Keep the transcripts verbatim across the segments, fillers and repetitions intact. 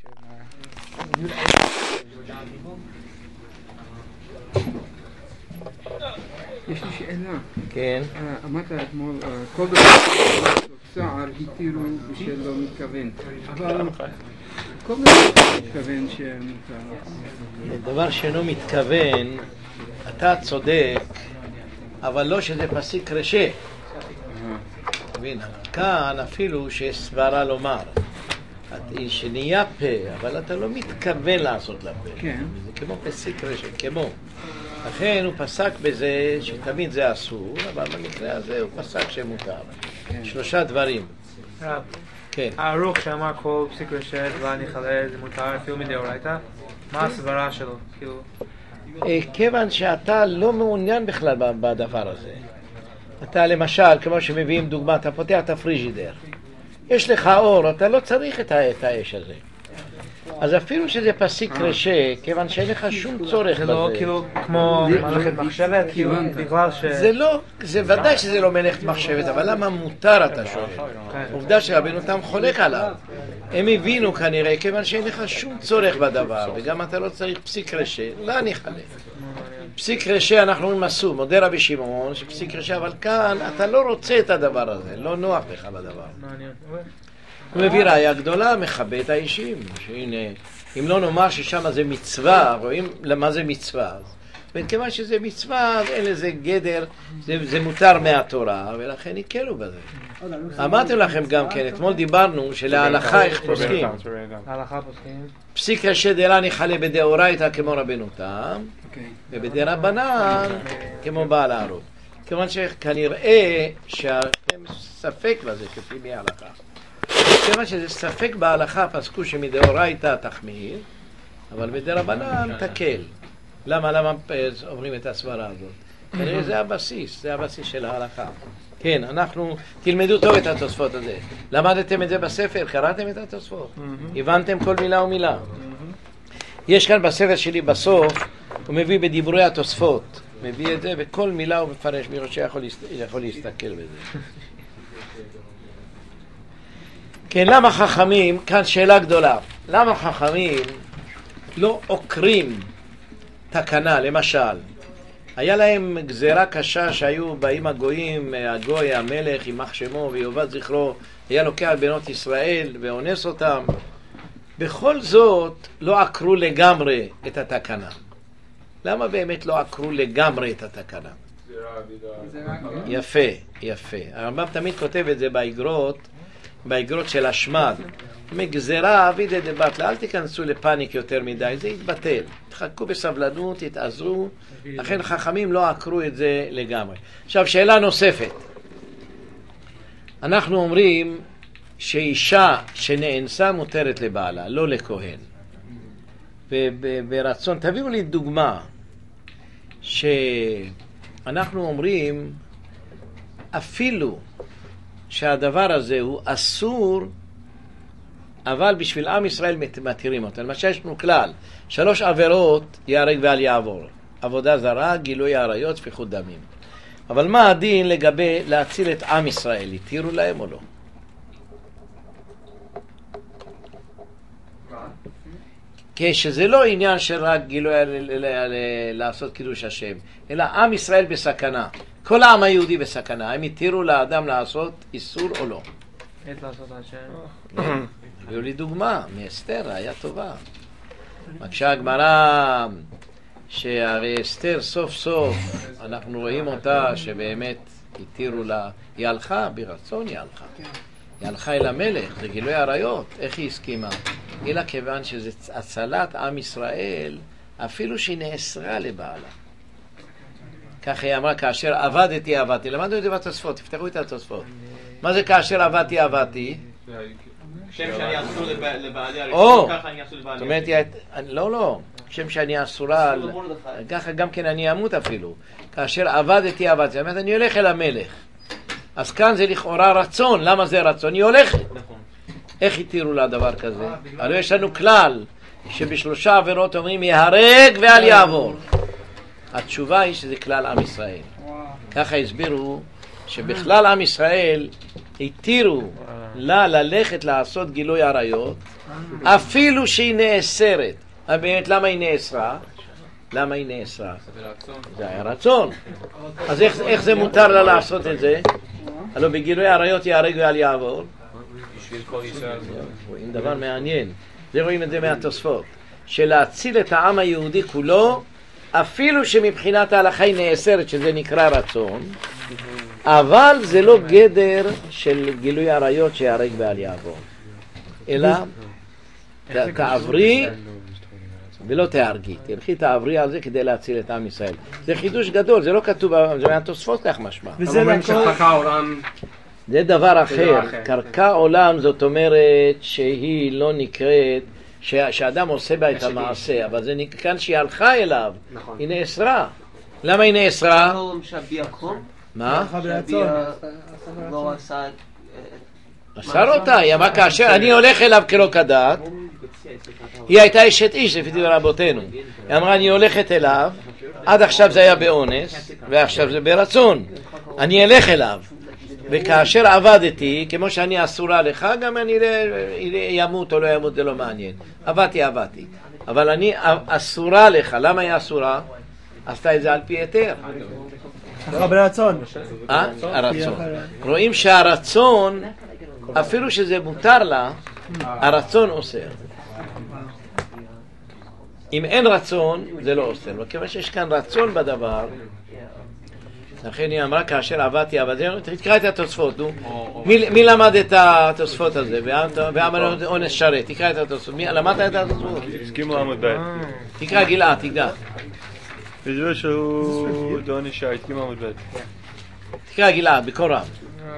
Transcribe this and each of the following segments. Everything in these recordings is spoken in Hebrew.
יש לי שאלה. כן. אמרת אתמול, כל דבר צער התירו בשלא מתכוון. אבל כל דבר מתכוון שמותר. דבר שאינו מתכוון, אתה צודק, אבל לא שזה פסיק רשע. מבין, כאן אפילו שיש סברה לומר. שנהיה פה, אבל אתה לא מתכוון לעשות לפה. כן. זה כמו פסיק רשע, כמו. לכן הוא פסק בזה שתמיד זה אסור, אבל במקרה הזה הוא פסק שמותר. כן. שלושה דברים. רב, כן. הערוך שאמר כל פסיק רשע דבר נחלה זה מותר אפילו מדאורייתא, מה הסברה שלו? כאילו... כיוון שאתה לא מעוניין בכלל בדבר הזה. אתה למשל, כמו שמביאים דוגמה, אתה פותח את הפריג'ידר. יש לך אור, אתה לא צריך את האש הזה. אז אפילו שזה פסיק רשע, כיוון שאין לך שום צורך בזה. זה לא כאילו כמו מלאכת מחשבת, כאילו בגלל ש... זה לא, זה ודאי שזה לא מלאכת מחשבת, אבל למה מותר אתה שואל? עובדה שרבנו תם חולק עליו. הם הבינו כנראה, כיוון שאין לך שום צורך בדבר, וגם אתה לא צריך פסיק רשע, לא אני חלק. פסיק רשע אנחנו אומרים אסור, מודה רבי שמעון, שפסיק רשע, אבל כאן אתה לא רוצה את הדבר הזה, לא נוח לך בדבר. הוא מביא ראיה גדולה, מכבה את האישים, שהנה, אם לא נאמר ששם זה מצווה, רואים למה זה מצווה, וכיוון שזה מצווה, אין לזה גדר, זה, זה מותר מהתורה, ולכן יקלו בזה. אמרתי לכם גם כן, אתמול דיברנו שלהלכה איך פוסקים. ההלכה פוסקים. פסיק רשע דלה נחלה בדאורייתא כמו רבנו תם, ובדרבנן כמו בעל הערות. כיוון שכנראה שהם ספק בזה כפי מההלכה. כיוון שזה ספק בהלכה פסקו שמדאורייתא תחמיר, אבל בדרבנן תקל. למה, למה אומרים את הסברה הזאת? כנראה זה הבסיס, זה הבסיס של ההלכה. כן, אנחנו תלמדו טוב את התוספות הזה. למדתם את זה בספר, קראתם את התוספות, הבנתם כל מילה ומילה. יש כאן בספר שלי בסוף, הוא מביא בדיבורי התוספות, מביא את זה, וכל מילה הוא מפרש, מי רוצה יכול, יכול להסתכל בזה. כן, למה חכמים, כאן שאלה גדולה, למה חכמים לא עוקרים תקנה, למשל, היה להם גזירה קשה שהיו באים הגויים, הגוי, המלך, יימח שמו ויובד זכרו, היה לוקח בנות ישראל ואונס אותם, בכל זאת לא עקרו לגמרי את התקנה. למה באמת לא עקרו לגמרי את התקנה? יפה, יפה. הרמב"ם תמיד כותב את זה באגרות, באגרות של השמד. מגזרה אבידה דבטלה, אל תיכנסו לפאניק יותר מדי, זה יתבטל. תחכו בסבלנות, תתעזרו, לכן חכמים לא עקרו את זה לגמרי. עכשיו, שאלה נוספת. אנחנו אומרים שאישה שנאנסה מותרת לבעלה, לא לכהן. וברצון, תביאו לי דוגמה, שאנחנו אומרים, אפילו שהדבר הזה הוא אסור, אבל בשביל עם ישראל מתירים אותו. למשל יש לנו כלל, שלוש עבירות יהרג ואל יעבור. עבודה זרה, גילוי עריות, שפיכות דמים. אבל מה הדין לגבי להציל את עם ישראל? התירו להם או לא? כשזה לא עניין של רק גילוי לעשות קידוש השם, אלא עם ישראל בסכנה. כל העם היהודי בסכנה. הם התירו לאדם לעשות איסור או לא? עת לעשות השם. הביאו לי דוגמה, מאסתר, היה טובה. מקשה הגמרא שהרי אסתר סוף סוף, אנחנו רואים אותה שבאמת התירו לה, היא הלכה, ברצון היא הלכה. היא הלכה אל המלך, זה גילוי עריות, איך היא הסכימה? אלא כיוון שזה הצלת עם ישראל, אפילו שהיא נאסרה לבעלה. כך היא אמרה, כאשר עבדתי, עבדתי. למדנו את זה בתוספות, תפתחו את התוספות. מה זה כאשר עבדתי, עבדתי? שם שאני אסור לבעלי הראשון, ככה אני אסור לבעלי הראשון. לא, לא. שם שאני אסורה, ככה גם כן אני אמות אפילו. כאשר עבדתי, עבדתי. זאת אומרת, אני הולך אל המלך. אז כאן זה לכאורה רצון. למה זה רצון? היא הולכת. איך התירו לה דבר כזה? הרי יש לנו כלל שבשלושה עבירות אומרים יהרג ואל יעבור. התשובה היא שזה כלל עם ישראל. ככה הסבירו שבכלל עם ישראל התירו לה ללכת לעשות גילוי עריות, אפילו שהיא נאסרת. באמת, למה היא נאסרה? למה היא נאסרה? זה היה רצון. אז איך, איך זה מותר לה לעשות את זה? הלוא בגילוי עריות ייהרג ואל יעבור. רואים דבר מעניין. זה רואים את זה מהתוספות. שלהציל את העם היהודי כולו, אפילו שמבחינת ההלכה היא נאסרת, שזה נקרא רצון, אבל זה לא גדר של גילוי עריות שיהרג ואל יעבור. אלא תעברי ולא תהרגי. תלכי תעברי על זה כדי להציל את עם ישראל. זה חידוש גדול, זה לא כתוב, זה מהתוספות כך משמע. וזה קרקע עולם. זה דבר אחר. קרקע עולם זאת אומרת שהיא לא נקראת, שאדם עושה בה את המעשה, אבל זה כאן שהיא הלכה אליו, היא נאסרה. למה היא נאסרה? מה? לא עשה... אסר אותה, היא אמרה כאשר אני הולך אליו כלא כדת, היא הייתה אשת איש לפי דברי רבותינו, היא אמרה אני הולכת אליו, עד עכשיו זה היה באונס ועכשיו זה ברצון, אני אלך אליו, וכאשר עבדתי, כמו שאני אסורה לך, גם אני ימות או לא ימות, זה לא מעניין, עבדתי עבדתי, אבל אני אסורה לך. למה היא אסורה? עשתה את זה על פי היתר. אחר ברצון. אה? הרצון. רואים שהרצון, אפילו שזה מותר לה, הרצון אוסר. אם אין רצון, זה לא אוסר. וכיוון שיש כאן רצון בדבר, לכן היא אמרה כאשר עבדתי עבדתי, תקרא את התוספות, נו. מי למד את התוספות הזה? ואמר אונס שרת, תקרא את התוספות. למדת את התוספות? הסכימו עמוד ב'. תקרא גלעד, תקרא. בגלל שהוא דעונש שרת, הסכימו עמוד ב'. תקרא גלעד, בקול רם.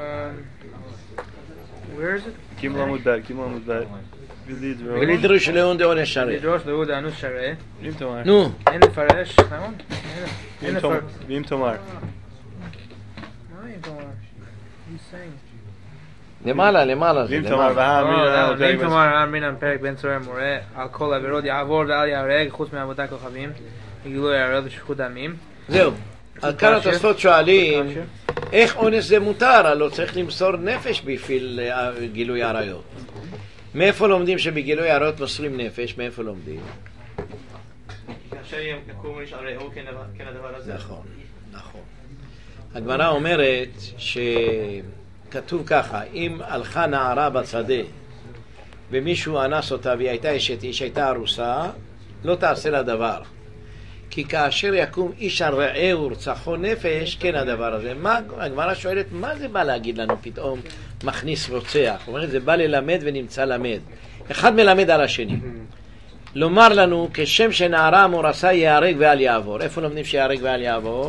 הסכימו עמוד ב', הסכימו עמוד ב'. ולדרוש לאון דעונש שרת. לדרוש לאון דעונש שרת. ואם תאמר. נו. אין לפרש, נכון? ואם תאמר. למעלה, למעלה זה, ואם תאמר והאמרינן ואם תאמר האמרינן פרק בן צורר מורה על כל עבירות יעבור ואל יהרג חוץ מעבודת כוכבים וגילוי עריות ושפיכות דמים. זהו, אז כאן התוספות שואלים איך אונס זה מותר? הלא צריך למסור נפש בשביל גילוי עריות. מאיפה לומדים שבגילוי עריות מוסרים נפש? מאיפה לומדים? כאשר יקום איש ערהו כן הדבר הזה. נכון, נכון. הגמרא אומרת שכתוב ככה, אם הלכה נערה בצדה ומישהו אנס אותה והיא הייתה אשת איש, הייתה ארוסה, לא תעשה לה דבר. כי כאשר יקום איש על רעהו ורצחו נפש, כן הדבר הזה. מה, הגמרא שואלת, מה זה בא להגיד לנו פתאום מכניס רוצח? זאת אומרת, זה בא ללמד ונמצא למד. אחד מלמד על השני. לומר לנו, כשם שנערה מורסה יהרג ואל יעבור. איפה לומדים שיהרג ואל יעבור?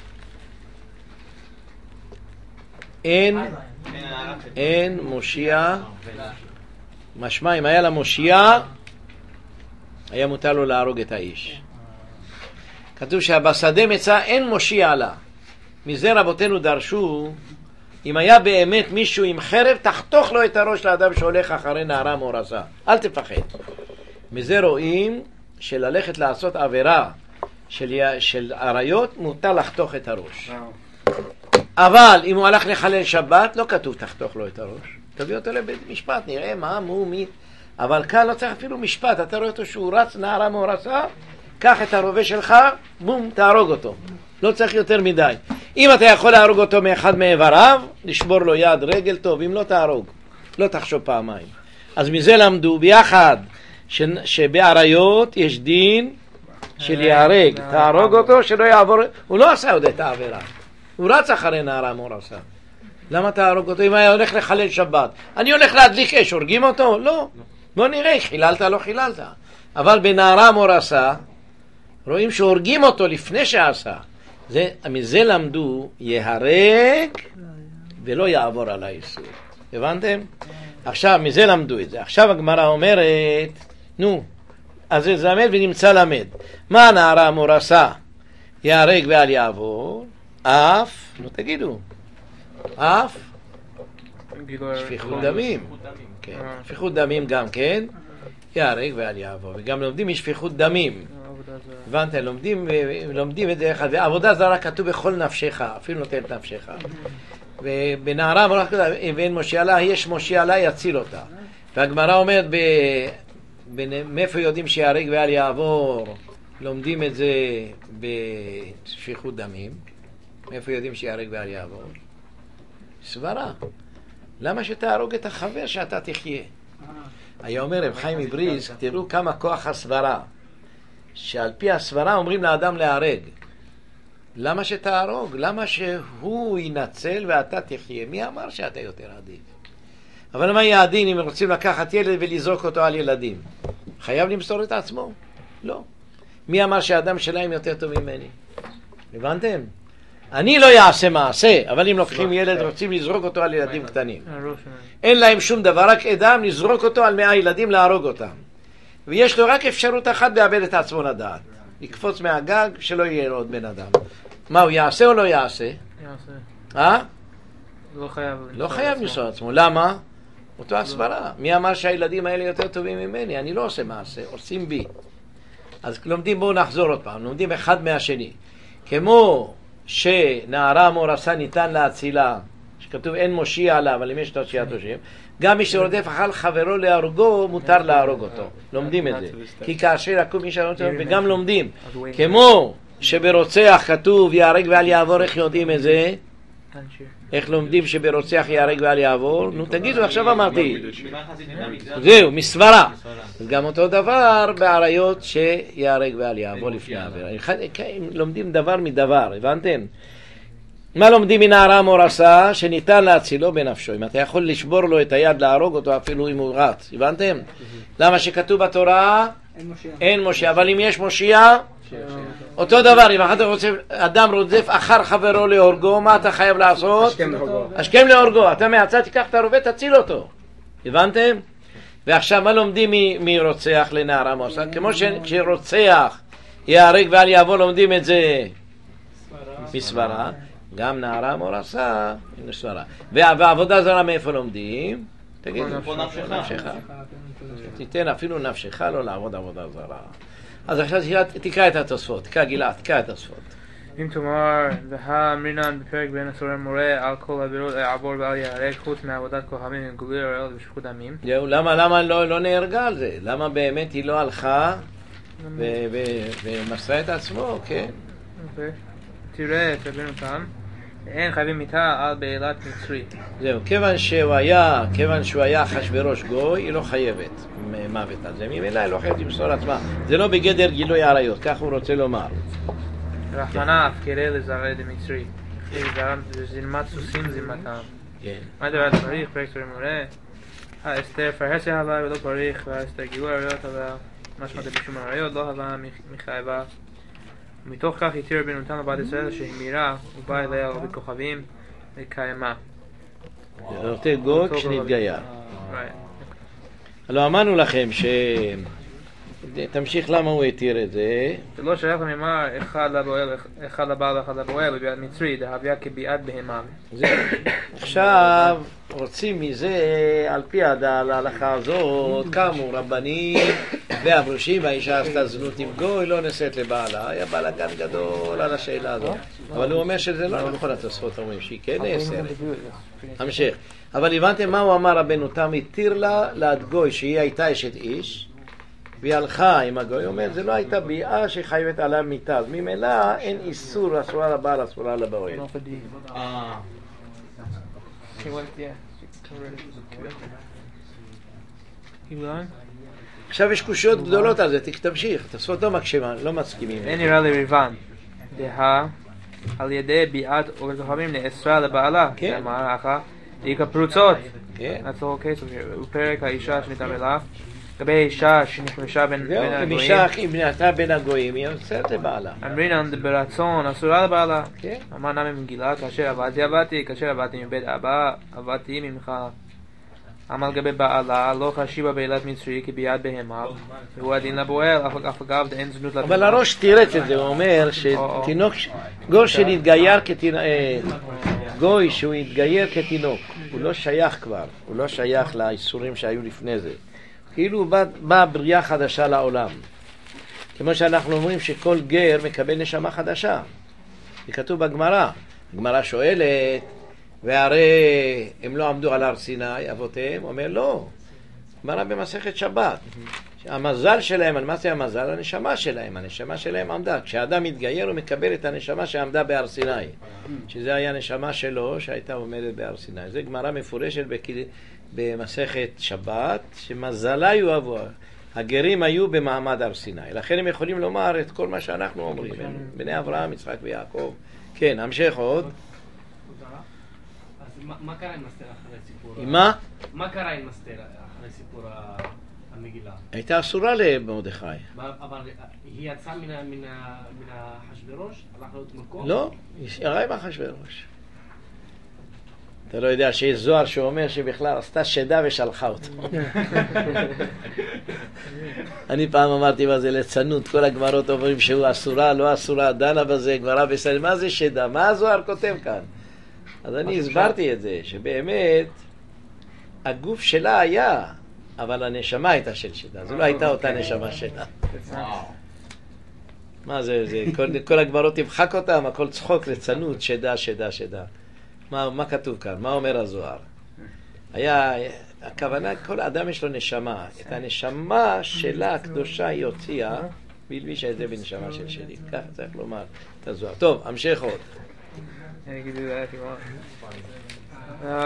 אין, אין מושיע, משמע אם היה לה מושיע, היה מותר לו להרוג את האיש. כתוב שבשדה מצא אין מושיע לה. מזה רבותינו דרשו, אם היה באמת מישהו עם חרב, תחתוך לו את הראש לאדם שהולך אחרי נערה מורסה. אל תפחד. מזה רואים שללכת לעשות עבירה של, של עריות, מותר לחתוך את הראש. אבל אם הוא הלך לחלל שבת, לא כתוב תחתוך לו את הראש. תביא אותו לבית משפט, נראה מה, מו, מי. אבל כאן לא צריך אפילו משפט. אתה רואה אותו שהוא רץ, נערה מורסה, קח את הרובה שלך, בום, תהרוג אותו. לא צריך יותר מדי. אם אתה יכול להרוג אותו מאחד מאיבריו, לשבור לו יד, רגל, טוב. אם לא, תהרוג. לא תחשוב פעמיים. אז מזה למדו ביחד ש... שבעריות יש דין של יהרג. תהרוג אותו שלא יעבור. הוא לא עשה עוד את העבירה. הוא רץ אחרי נערה מורסה. למה תהרוג אותו? אם היה הולך לחלל שבת, אני הולך להדליק אש, הורגים אותו? לא. בוא נראה, חיללת לא חיללת. אבל בנערה מורסה, רואים שהורגים אותו לפני שעשה. זה, מזה למדו, יהרג ולא יעבור על האיסור. הבנתם? עכשיו, מזה למדו את זה. עכשיו הגמרא אומרת, נו, אז זה למד ונמצא למד. מה הנערה מורסה? יהרג ואל יעבור. אף, נו תגידו, אף שפיכות דמים, כן, שפיכות דמים גם כן, יהרג ואל יעבור, וגם לומדים משפיכות דמים, הבנתם, לומדים, לומדים את זה אחד, ועבודה זרה כתוב בכל נפשך, אפילו נותן את נפשך, ובנערה ואין מושיע לה, יש מושיע לה יציל אותה. והגמרא אומרת, ב... מאיפה יודעים שיהרג ואל יעבור? לומדים את זה בשפיכות דמים. מאיפה יודעים שיהרג ואל יעבור? סברה. למה שתהרוג את החבר שאתה תחיה? היה אומר רב חיים מבריסק, תראו כמה כוח הסברה, שעל פי הסברה אומרים לאדם להרג. למה שתהרוג? למה שהוא ינצל ואתה תחיה? מי אמר שאתה יותר עדיף? אבל מה יהיה הדין אם רוצים לקחת ילד ולזרוק אותו על ילדים? חייב למסור את עצמו? לא. מי אמר שהאדם שלהם יותר טוב ממני? הבנתם? אני לא יעשה מעשה, אבל אם לוקחים ילד רוצים לזרוק אותו על ילדים קטנים, אין להם שום דבר, רק אדם לזרוק אותו על מאה ילדים, להרוג אותם. ויש לו רק אפשרות אחת לאבד את עצמו לדעת, לקפוץ מהגג שלא יהיה לו עוד בן אדם. מה, הוא יעשה או לא יעשה? יעשה. אה? לא חייב. לא חייב לנסוע עצמו. למה? אותו הסברה. מי אמר שהילדים האלה יותר טובים ממני? אני לא עושה מעשה, עושים בי. אז לומדים, בואו נחזור עוד פעם, לומדים אחד מהשני. כמו שנערה מורסה ניתן להצילה, שכתוב אין מושיע עליו, אבל אם יש תושיע תושיעים, גם מי שרודף אחר חברו להרגו, מותר להרוג אותו. לומדים את זה. כי כאשר יקום איש הרוצח, וגם לומדים. כמו שברוצח כתוב יהרג ואל יעבור, איך יודעים את זה? איך לומדים שברוצח יהרג ואל יעבור? נו תגידו, עכשיו אמרתי. זהו, מסברה. גם אותו דבר בעריות שיהרג ואל יעבור לפני העבירה. לומדים דבר מדבר, הבנתם? מה לומדים מנערה מורסה? שניתן להצילו בנפשו. אם אתה יכול לשבור לו את היד, להרוג אותו אפילו אם הוא רץ, הבנתם? למה שכתוב בתורה? אין מושיע. אבל אם יש מושיע, אותו דבר, אם אחד רוצה, אדם רודף אחר חברו להורגו, מה אתה חייב לעשות? השכם להורגו. אתה מהצד תיקח את הרובה, תציל אותו. הבנתם? ועכשיו מה לומדים מרוצח לנערה מורסה? כמו שרוצח יהרג ואל יעבור, לומדים את זה מסברה. גם נערה מורסה מסברה. והעבודה זרה מאיפה לומדים? תגידו, נפשך. תיתן אפילו נפשך לא לעבוד עבודה זרה. אז עכשיו תקרא את התוספות, תקרא גלעד, תקרא את התוספות. אם תאמר, והאמרינן בפרק בין הסורר מורה על כל עבירות יעבור ואל יהרג, חוץ מעבודת כוכבים עם גילוי עריות ושפיכות דמים. זהו, למה לא נהרגה על זה? למה באמת היא לא הלכה ומסרה את עצמו, כן? תראה, תבין אותם. אין חייבים מיתה על בעילת מצרי. זהו, כיוון שהוא היה, כיוון שהוא היה אחשוורוש גוי, היא לא חייבת מוות על זה. ממילא היא לא חייבת למסור עצמה. זה לא בגדר גילוי עריות, כך הוא רוצה לומר. רחמנה אף כראה לזרע דמצרי. זלמת סוסים זלמתם. כן. מה דבר פריך, פרק סורי מורה? האסתר פרהסי הווה ולא פריך, והאסתר גילוי עריות הווה. משמע דבשום עריות לא הווה מחייבה. ומתוך כך התיר רבנו תם לבת ישראל שהמירה ובאה אליה רבי כוכבים לקיימה. זה נותן גוי כשנתגייר. הלוא אמרנו לכם ש... תמשיך למה הוא התיר את זה. זה לא שייך למימר אחד לבועל, אחד לבעל ואחד לבועל בביאת מצרי, דהביה כביאת בהמה. עכשיו רוצים מזה על פי ההלכה הזאת, קמו רבנים והברושים, והאישה עשתה זנות עם גוי, לא נשאת לבעלה. היה בלגן גדול על השאלה הזאת, אבל הוא אומר שזה לא נכון. התוספות אומרים שהיא כן נאסרת. המשך. אבל הבנתם מה הוא אמר? רבנו תם התיר לה להדגוי שהיא הייתה אשת איש והיא הלכה עם הגוי. הוא אומר, זה לא הייתה ביאה שחייבת עליו מיתה, אז ממילא אין איסור אסורה לבעל, אסורה לבועל. עכשיו יש קושיות גדולות על זה, תמשיך, תספות לא מקשימה, לא מסכימים. אין נראה לי ריבן, דה על ידי ביאת וכוכבים נאסרה לבעלה, שאמר אחר, היא כפרוצות. That's all okay, הוא פרק האישה שניתן אליו. לגבי אישה שנכמשה בין הגויים. אישה אם נהייתה בין הגויים, היא יוצאת לבעלה. אמרינן ברצון, אסורה לבעלה. אמר נמי מגילה, כאשר עבדתי עבדתי, כאשר עבדתי מבית אבא, עבדתי ממך. אמר לגבי בעלה, לא חשיבה בעילת מצרי כי ביד בהמה, והוא הדין לבועל, אף אגב אין זנות לבהמה. אבל הראש תירץ את זה, הוא אומר שתינוק, גוי שנתגייר כתינוק, גוי שהוא התגייר כתינוק, הוא לא שייך כבר, הוא לא שייך לאיסורים שהיו לפני זה. כאילו באה בריאה חדשה לעולם. כמו שאנחנו אומרים שכל גר מקבל נשמה חדשה. זה כתוב בגמרא. הגמרא שואלת, והרי הם לא עמדו על הר סיני, אבותיהם, אומר לא. גמרא במסכת שבת. המזל שלהם, מה זה המזל? הנשמה שלהם. הנשמה שלהם עמדה. כשאדם מתגייר הוא מקבל את הנשמה שעמדה בהר סיני. שזה היה נשמה שלו שהייתה עומדת בהר סיני. זה גמרא מפורשת במסכת שבת, שמזלה יאהבו. הגרים היו במעמד הר סיני. לכן הם יכולים לומר את כל מה שאנחנו אומרים. בני אברהם, יצחק ויעקב. כן, המשך עוד. מה קרה עם אסתר אחרי סיפור? עם מה? מה קרה עם אסתר אחרי סיפור המגילה? הייתה אסורה למרדכי. אבל היא יצאה מן האחשוורוש? הלך להיות מקום? לא, היא ירה עם אחשוורוש. אתה לא יודע שיש זוהר שאומר שבכלל עשתה שדה ושלחה אותו. אני פעם אמרתי מה זה ליצנות, כל הגמרות אומרים שהוא אסורה, לא אסורה, דנה בזה, גמרא בסדר, מה זה שדה? מה הזוהר כותב כאן? אז אני הסברתי את זה, שבאמת הגוף שלה היה, אבל הנשמה הייתה של שדה, זו לא הייתה אותה נשמה שלה. מה זה, זה, כל, כל הגמרות תמחק אותם, הכל צחוק, ליצנות, שדה, שדה, שדה. מה, מה כתוב כאן? מה אומר הזוהר? היה, הכוונה, כל אדם יש לו נשמה. את הנשמה שלה הקדושה היא הוציאה, והלבישה את זה בנשמה של שלי. ככה צריך לומר את הזוהר. טוב, המשך עוד. אני אגיד את זה if you want.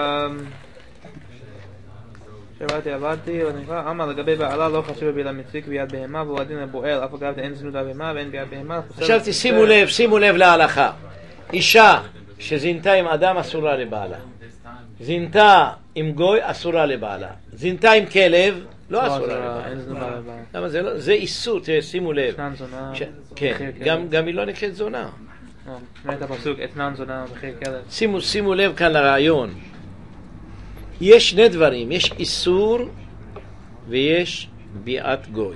שבאתי עבדתי, ונקרא, אמר לגבי בעלה לא חשוב בבילה מצווה כביד בהמה, והוא הדין הבועל, אף אגב אין זנות הבהמה ואין ביד בהמה. עכשיו תשימו לב, שימו לב להלכה. אישה שזינתה עם אדם אסורה לבעלה. זינתה עם גוי אסורה לבעלה. זינתה עם כלב לא אסורה לבעלה. למה זה לא? זה איסור, שימו לב. כן, גם היא לא נקראת זונה. אומרת הפסוק, אתנן זונה מחיר כלב. שימו, שימו לב כאן לרעיון. יש שני דברים, יש איסור ויש ביאת גוי.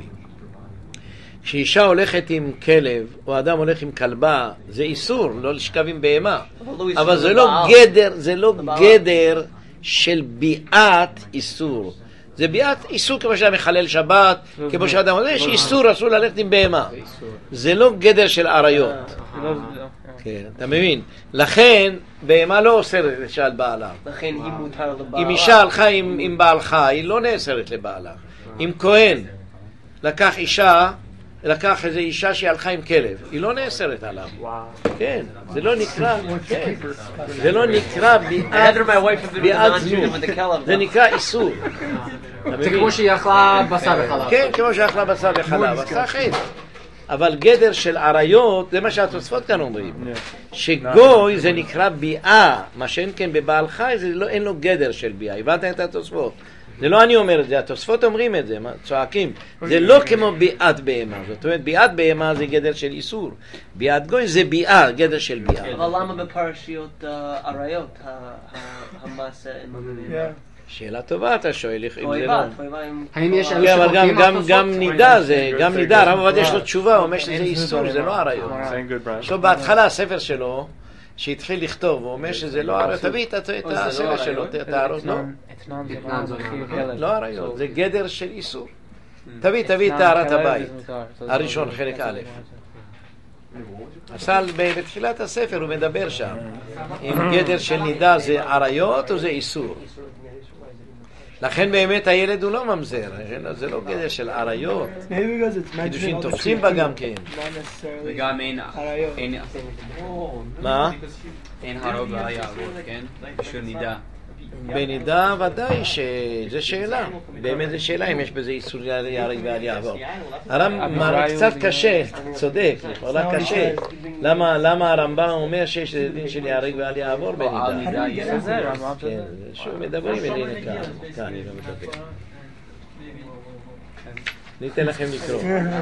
כשאישה הולכת עם כלב, או אדם הולך עם כלבה, זה איסור, לא לשכב עם בהמה. אבל זה לא גדר, זה לא גדר של ביאת איסור. זה ביאת איסור כמו שאדם מחלל שבת, כמו שאדם אומר, יש איסור, אסור ללכת עם בהמה. זה לא גדר של עריות. כן, אתה מבין? לכן, בהמה לא אוסרת שעל בעלה. לכן היא מותר לבעלה. אם אישה הלכה עם, עם בעלך, היא לא נאסרת לבעלה. אם כהן לקח אישה, לקח איזו אישה שהיא הלכה עם כלב, היא לא נאסרת עליו. כן, זה לא נקרא, כן, זה לא נקרא ביאת זנות, זה נקרא איסור. זה כמו שהיא אכלה בשר וחלב. כן, כמו שהיא אכלה בשר וחלב, עשה חטא. אבל גדר של עריות, זה מה שהתוספות כאן אומרים. שגוי זה נקרא ביאה, מה שאין כן בבעל חי, זה לא, אין לו גדר של ביאה. הבנת את התוספות? זה לא אני אומר את זה, התוספות אומרים את זה, צועקים. זה לא כמו ביאת בהמה. זאת אומרת, ביאת בהמה זה גדר של איסור. ביאת גוי זה ביאה, גדר של ביאה. אבל למה בפרשיות עריות המעשה אין בבהמה? שאלה טובה אתה שואל, אם זה לא... האם יש כן, אבל גם נידה זה, גם נידה, הרב עובדיה יש לו תשובה, הוא אומר שזה איסור, זה לא עריות. יש לו בהתחלה הספר שלו, שהתחיל לכתוב, הוא אומר שזה לא עריות, תביא את הספר שלו, את הערות, לא? לא עריות, זה גדר של איסור. תביא, תביא את טהרת הבית, הראשון, חלק א'. אסל בתחילת הספר הוא מדבר שם, אם גדר של נידה זה עריות או זה איסור. לכן באמת הילד הוא לא ממזר, זה לא גדר של עריות. קידושין תופסים בה גם כן. וגם אין מה? אין הרוג והיערות, כן? בשביל נידה. בנידה ודאי שזה שאלה, באמת זה שאלה אם יש בזה איסור להרג ועל יעבור. הרמב"ם קצת קשה, צודק, לכאורה קשה. למה הרמב"ם אומר שיש דין של להרג ועל יעבור בנידה? כן, שוב מדברים אלינו כאן, כאן אני לא מדבר. ניתן לכם לקרוא.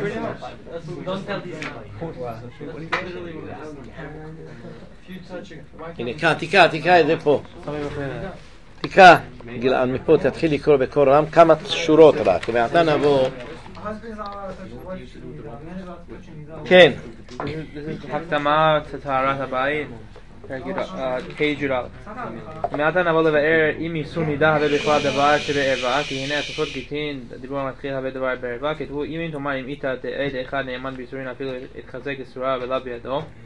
הנה כאן, תקרא, תקרא את זה פה. תקרא, גלעד, מפה תתחיל לקרוא בקול רם כמה שורות רק, ואתה נבוא. כן. הקדמה לטהרת הבית, פייג' י"א. מעתה נבוא לבאר אם איסור נידה הווה בכלל דבר שבערווה, כי הנה התוספות גיטין, דיבור המתחיל הווה דבר בערווה, כתבו אם תאמר אם איתה דאחד נאמן באיסורין אפילו התחזק איסורה ולא בידו.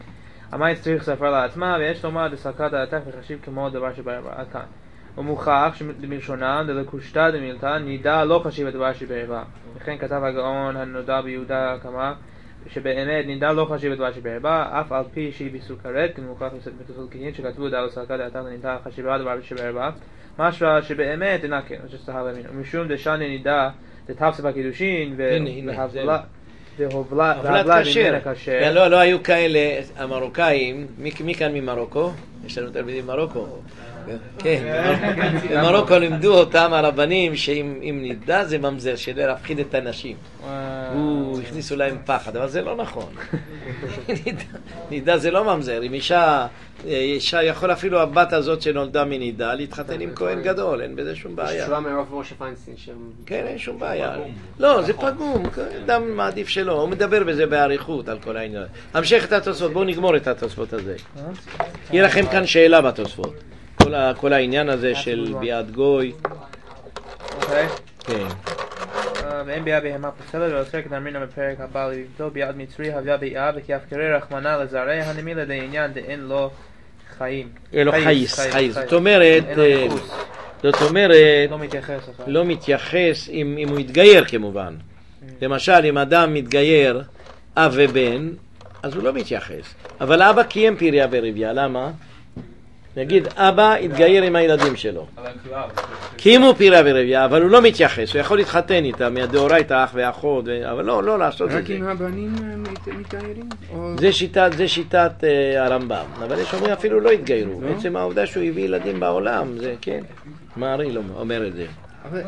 המייץ צריך ספר לעצמה, ויש לומר דסקת העתק וחשיב כמו דבר שבעבר. עד כאן. ומוכח שמלשונם דלקושתא דמילתא נידה לא חשיב הדבר שבעבר. וכן כתב הגאון הנודע ביהודה כמה שבאמת נידה לא חשיב הדבר שבעבר, אף על פי שהיא באיסור כרת, כי מוכח בתוספות שכתבו דע לסקת העתק נידה חשיבה הדבר שבעבר, משמע שבאמת אינה כן, ומשום דשני נידה דתפסה בקידושין והבלה והבלה ממנה כשר. לא, לא היו כאלה המרוקאים. מי כאן ממרוקו? יש לנו תלמידים ממרוקו. כן, במרוקו לימדו אותם הרבנים שאם נידה זה ממזר, שדי להפחיד את הנשים. הוא הכניסו להם פחד, אבל זה לא נכון. נידה זה לא ממזר. אם אישה, אישה יכול אפילו הבת הזאת שנולדה מנידה להתחתן עם כהן גדול, אין בזה שום בעיה. יש תשובה מהרב משה פיינשטיין שם. כן, אין שום בעיה. לא, זה פגום, אדם מעדיף שלא. הוא מדבר בזה בעריכות על כל העניין. המשך את התוספות, בואו נגמור את התוספות הזה. יהיה לכם כאן שאלה בתוספות. כל, ה, כל העניין הזה של ביאת גוי. אוקיי. כן. ואין ביאה בהמה פסלת ועוסק נאמרינה בפרק הבא לבדו ביאת מצרי הוויה ביאה וכי הפקרי רחמנה לזרעי הנמילה לעניין דאין לו חיים. אין לו חייס, חייס. זאת אומרת, זאת אומרת, לא מתייחס. לא מתייחס אם, אם הוא יתגייר כמובן. למשל, אם אדם מתגייר אב ובן, אז הוא לא מתייחס. אבל אבא קיים פיריה ורביה, למה? נגיד, אבא התגייר עם הילדים שלו. קיימו פיריה ורביה, אבל הוא לא מתייחס, הוא יכול להתחתן איתה, מהדאורייתא אח ואחות, אבל לא, לא לעשות את זה. רק אם הבנים מתגיירים? זה שיטת, זה שיטת הרמב"ם, אבל יש אומרים אפילו לא התגיירו. בעצם העובדה שהוא הביא ילדים בעולם, זה כן. מארי לא אומר את זה. אבל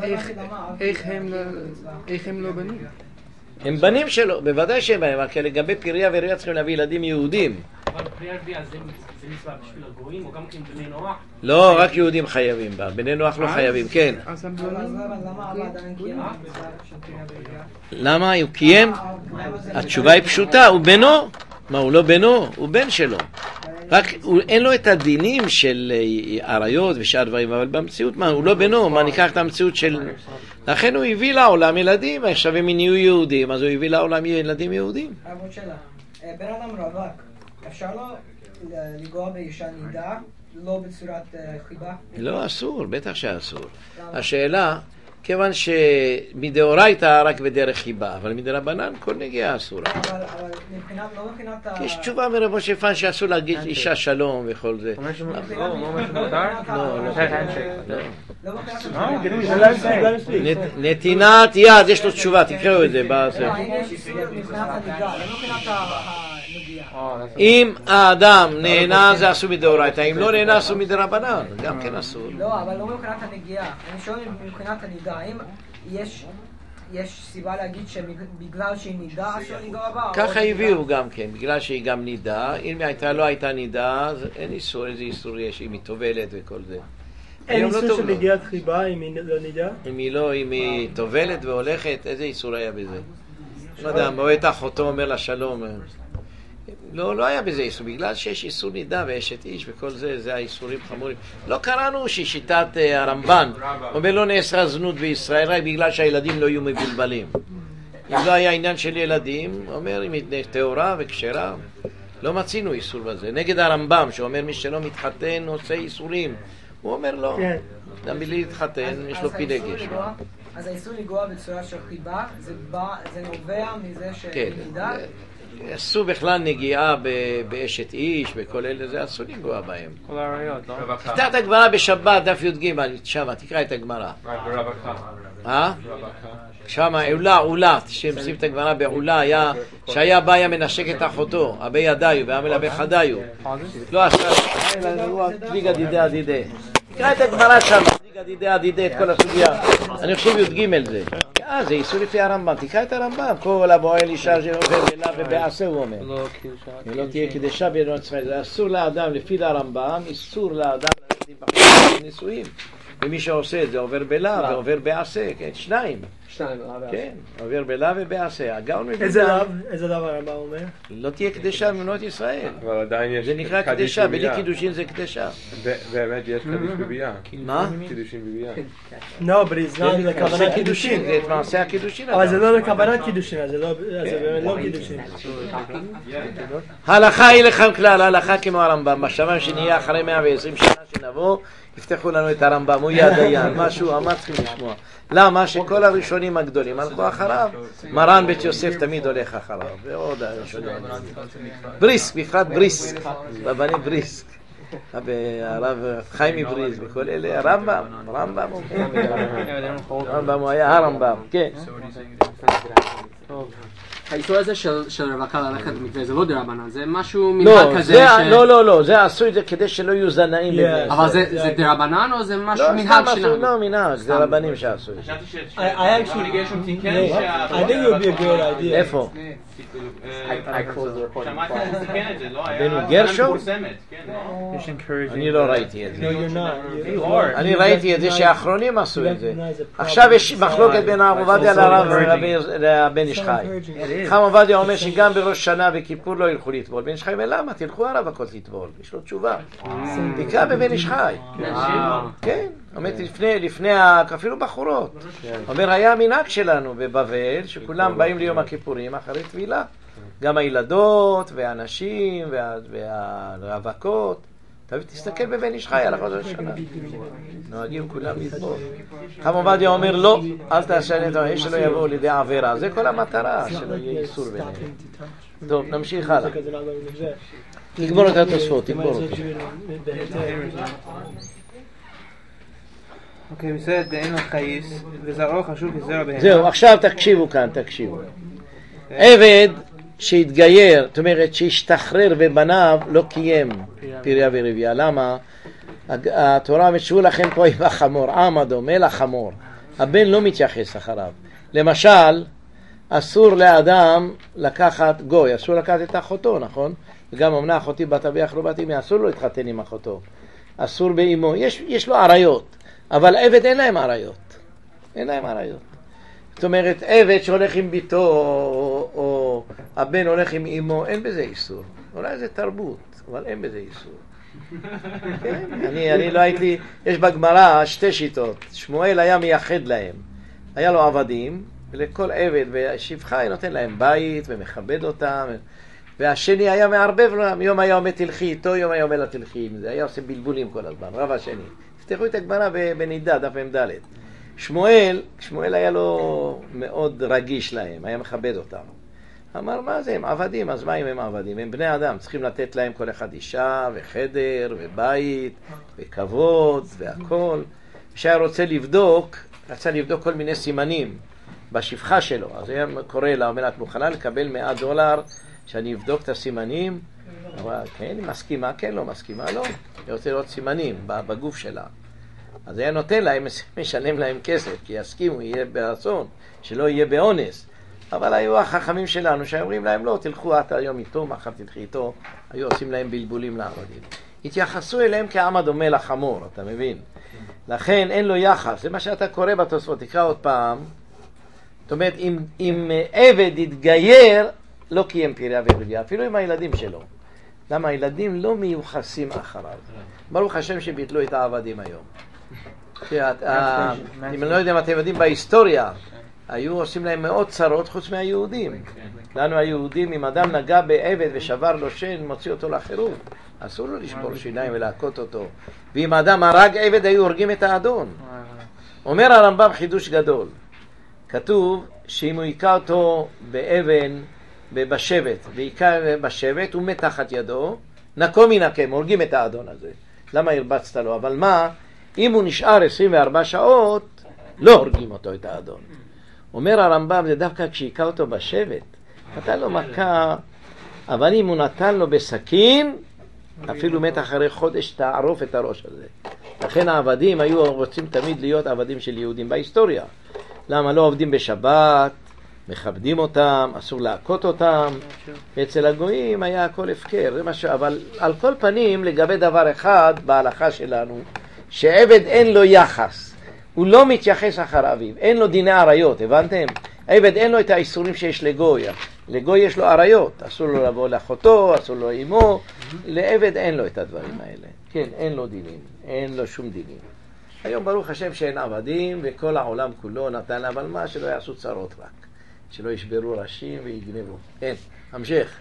איך הם לא בנים? הם בנים שלו, בוודאי שהם בנים, אבל לגבי פיריה ורביה צריכים להביא ילדים יהודים. אבל פיריה ורביה זה מצווה בשביל הגויים, או גם כן בני נוח? לא, רק יהודים חייבים בה, בני נוח לא חייבים, כן. אז הבנים? למה? הוא קיים? התשובה היא פשוטה, הוא בנו. מה, הוא לא בנו? הוא בן שלו. רק אין לו את הדינים של עריות ושאר דברים, אבל במציאות, מה, הוא לא בנו, מה ניקח את המציאות של... לכן הוא הביא לעולם ילדים, עכשיו הם נהיו יהודים, אז הוא הביא לעולם ילדים יהודים. אבות שלה, בן אדם רווק, אפשר לו לגוע באישה נידה, לא בצורת חיבה? לא, אסור, בטח שאסור. השאלה, כיוון שמדאורייתא רק בדרך חיבה, אבל מדרבנן כל נגיעה אסורה. אבל מבחינת, לא מבחינת ה... יש תשובה מרב משה פיינשטיין שאסור להגיד אישה שלום וכל זה. נתינת יד, יש לו תשובה, תקראו את זה. אם האדם נהנה זה אסור מדאורייתא, אם לא נהנה אסור מדרבנן, גם כן אסור. לא, אבל לא מבחינת הנגיעה. אני שואל מבחינת הנידה, האם יש... יש סיבה להגיד שבגלל שהיא נידה אסור לגוע בה? ככה הביאו גם כן, בגלל שהיא גם נידה. אם הייתה לא הייתה נידה, אז אין איסור, איזה איסור יש, אם היא טובלת וכל זה. אין איסור של נגיעת חיבה אם היא לא נידה? אם היא לא, אם היא טובלת והולכת, איזה איסור היה בזה? לא יודע, מועד אחותו אומר לה שלום. לא, לא היה בזה איסור, בגלל שיש איסור נידה ואשת איש וכל זה, זה האיסורים חמורים. לא קראנו ששיטת הרמב"ן אומר לא נאסרה זנות בישראל רק בגלל שהילדים לא יהיו מבולבלים. אם לא היה עניין של ילדים, אומר אם היא טהורה וכשרה, לא מצינו איסור בזה. נגד הרמב"ם שאומר מי שלא מתחתן עושה איסורים, הוא אומר לא, גם בלי להתחתן יש לו פילגש. אז האיסור לגוע בצורה של חיבה, זה נובע מזה שנידה? עשו בכלל נגיעה באשת איש, בכל אלה, זה אסור לנגוע בהם. כל העריות, לא? תקרא את הגמרא בשבת, דף י"ג, שמה, תקרא את הגמרא. אה? שמה, עולה, עולה, שמשים את הגמרא בעולה, היה, שהיה בא היה מנשק את אחותו, אבי ידיו, ועמל אבי חדיו. לא עשה, הוא תליגה דידי עדידי. תקרא את הגמרא שמה, תליגה דידי עדידי, את כל הסוגיה. אני חושב י"ג זה. אה, זה איסור לפי הרמב"ם, תקרא את הרמב"ם, כל הבועל אישה שעובר בלה ובעשה, הוא אומר. ולא תהיה קדשה בידו עצמאי, זה אסור לאדם, לפי הרמב"ם, איסור לאדם ללכת עם בחורים נישואים. ומי שעושה את זה עובר בלה ועובר בעשה, כן, שניים. שניים, בלאו ועשה. כן, עובר בלאו ובעשה. הגאון מבין. איזה לאו? איזה לאו הרמב"ם אומר? לא תהיה קדשה במנות ישראל. אבל עדיין יש זה נקרא קדשה, בלי קידושין זה קדשה. באמת יש קדיש בביאה. מה? קידושין בביאה. לא, אבל זה לא לכוונת קידושין. זה את מעשה הקידושין. אבל זה לא לכוונת קידושין, זה באמת לא קידושין. ההלכה היא לכם כלל, ההלכה כמו הרמב"ם. בשבוע שנהיה אחרי מאה ועשרים שנה שנבוא, יפתחו לנו את הרמב"ם, הוא יהיה הדיין, משהו אמר צריכים לשמוע. למה? שכל הראשונים הגדולים הלכו אחריו. מרן בית יוסף תמיד הולך אחריו, ועוד הראשונים. בריסק, בפרט בריסק, רבני בריסק. הרב חיים מבריז וכל אלה, הרמב"ם, הרמב"ם הרמב"ם הוא היה הרמב"ם, כן. האיסור הזה של רווקה ללכת במקווה זה לא דרבנן, זה משהו מנהל כזה ש... לא, לא, לא, זה עשו את זה כדי שלא יהיו זנאים בבני ישראל. אבל זה דרבנן או זה משהו מנהג שלנו? לא, מנהג, זה רבנים שעשו את זה. חשבתי I think it would be a great idea. איפה? שמעתי לסכן את זה, לא היה... בנו גרשום? יש encouraging. אני לא ראיתי את זה. No, you're not. You're- אני ראיתי את זה שהאחרונים עשו את זה. עכשיו יש מחלוקת בין הרב עובדיה לרב לבן איש חי. חם עובדיה אומר שגם בראש שנה וכיפור לא ילכו לטבול. בן איש חי אומר למה? תלכו הרווקות לטבול. יש לו תשובה. תקרא בבן איש חי. כן, אומרת לפני, אפילו בחורות. אומר היה המנהג שלנו בבבל שכולם באים ליום הכיפורים אחרי טבילה. גם הילדות והאנשים והרווקות. תסתכל בבן איש חי על החודש השנה. נוהגים כולם לטבול. חם עובדיה אומר לא, אל תעשה את זה, שלא יבואו לידי עבירה. זה כל המטרה, שלא יהיה איסור ביניהם. טוב, נמשיך הלאה. תגמור את התוספות, תגמור אותו. אוקיי, בסדר, דאין לחייס, וזרעו חשוב כזרע בהמה. זהו, עכשיו תקשיבו כאן, תקשיבו. עבד שהתגייר, זאת אומרת שהשתחרר ובניו לא קיים פריה ורבייה. למה? התורה משהו לכם פה עם החמור, עם הדומה לחמור. הבן לא מתייחס אחריו. למשל, אסור לאדם לקחת גוי, אסור לקחת את אחותו, נכון? וגם אמנה אחותי בת אביח לא בת אמי, אסור לו להתחתן עם אחותו. אסור באמו, יש, יש לו עריות, אבל עבד אין להם עריות. אין להם עריות. זאת אומרת, עבד שהולך עם ביתו, או, או הבן הולך עם אמו, אין בזה איסור. אולי זה תרבות, אבל אין בזה איסור. כן? אני, אני לא הייתי, יש בגמרא שתי שיטות. שמואל היה מייחד להם. היה לו עבדים, ולכל עבד ושפחה נותן להם בית ומכבד אותם. והשני היה מערבב לו, יום היה אומר תלכי איתו, יום היה אומר לה תלכי עם זה. היה עושה בלבולים כל הזמן, רב השני. תפתחו את הגמרא בנידה, דף אם ד'. שמואל, שמואל היה לו מאוד רגיש להם, היה מכבד אותם. אמר, מה זה, הם עבדים, אז מה אם הם עבדים? הם בני אדם, צריכים לתת להם כל אחד אישה וחדר ובית וכבוד והכל. כשהיה רוצה לבדוק, רצה לבדוק כל מיני סימנים בשפחה שלו. אז היה קורא לה, אומר, את מוכנה לקבל מאה דולר שאני אבדוק את הסימנים? אבל כן, היא מסכימה, כן, לא מסכימה, לא. היא רוצה לראות סימנים בגוף שלה. אז היה נותן להם, משלם להם כסף, כי יסכימו, יהיה ברצון, שלא יהיה באונס. אבל היו החכמים שלנו שאומרים להם, לא, תלכו את היום איתו, מחר תלכי איתו. היו עושים להם בלבולים לעבדים. התייחסו אליהם כעם הדומה לחמור, אתה מבין? לכן אין לו יחס. זה מה שאתה קורא בתוספות, תקרא עוד פעם. זאת אומרת, אם, אם עבד יתגייר, לא קיים פריה ורבייה, אפילו עם הילדים שלו. למה הילדים לא מיוחסים אחריו? ברוך השם שביטלו את העבדים היום. אם אני לא יודע אם אתם יודעים בהיסטוריה, היו עושים להם מאוד צרות חוץ מהיהודים. לנו היהודים, אם אדם נגע בעבד ושבר לו שן, מוציא אותו לחירות. אסור לו לשבור שיניים ולהכות אותו. ואם האדם הרג עבד, היו הורגים את האדון. אומר הרמב"ם חידוש גדול. כתוב שאם הוא יקע אותו באבן, בשבט, ויקע בשבט, הוא מת תחת ידו, נקום מנקם, הורגים את האדון הזה. למה הרבצת לו? אבל מה? אם הוא נשאר עשרים וארבע שעות, לא הורגים אותו את האדון. אומר הרמב"ם, זה דווקא כשהיקע אותו בשבט, נתן לו מכה, אבל אם הוא נתן לו בסכין, אפילו מת אחרי חודש תערוף את הראש הזה. לכן העבדים היו רוצים תמיד להיות עבדים של יהודים בהיסטוריה. למה לא עובדים בשבת, מכבדים אותם, אסור להכות אותם. אצל הגויים היה הכל הפקר, זה משהו, אבל על כל פנים לגבי דבר אחד בהלכה שלנו, שעבד אין לו יחס. הוא לא מתייחס אחר אביו, אין לו דיני עריות, הבנתם? עבד אין לו את האיסורים שיש לגוי, לגוי יש לו עריות, אסור לו לבוא לאחותו, אסור לו לאמו, לעבד אין לו את הדברים האלה, כן, אין לו דינים, אין לו שום דינים. היום ברוך השם שאין עבדים וכל העולם כולו נתן, אבל מה שלא יעשו צרות רק, שלא ישברו ראשים ויגנבו. כן, המשך.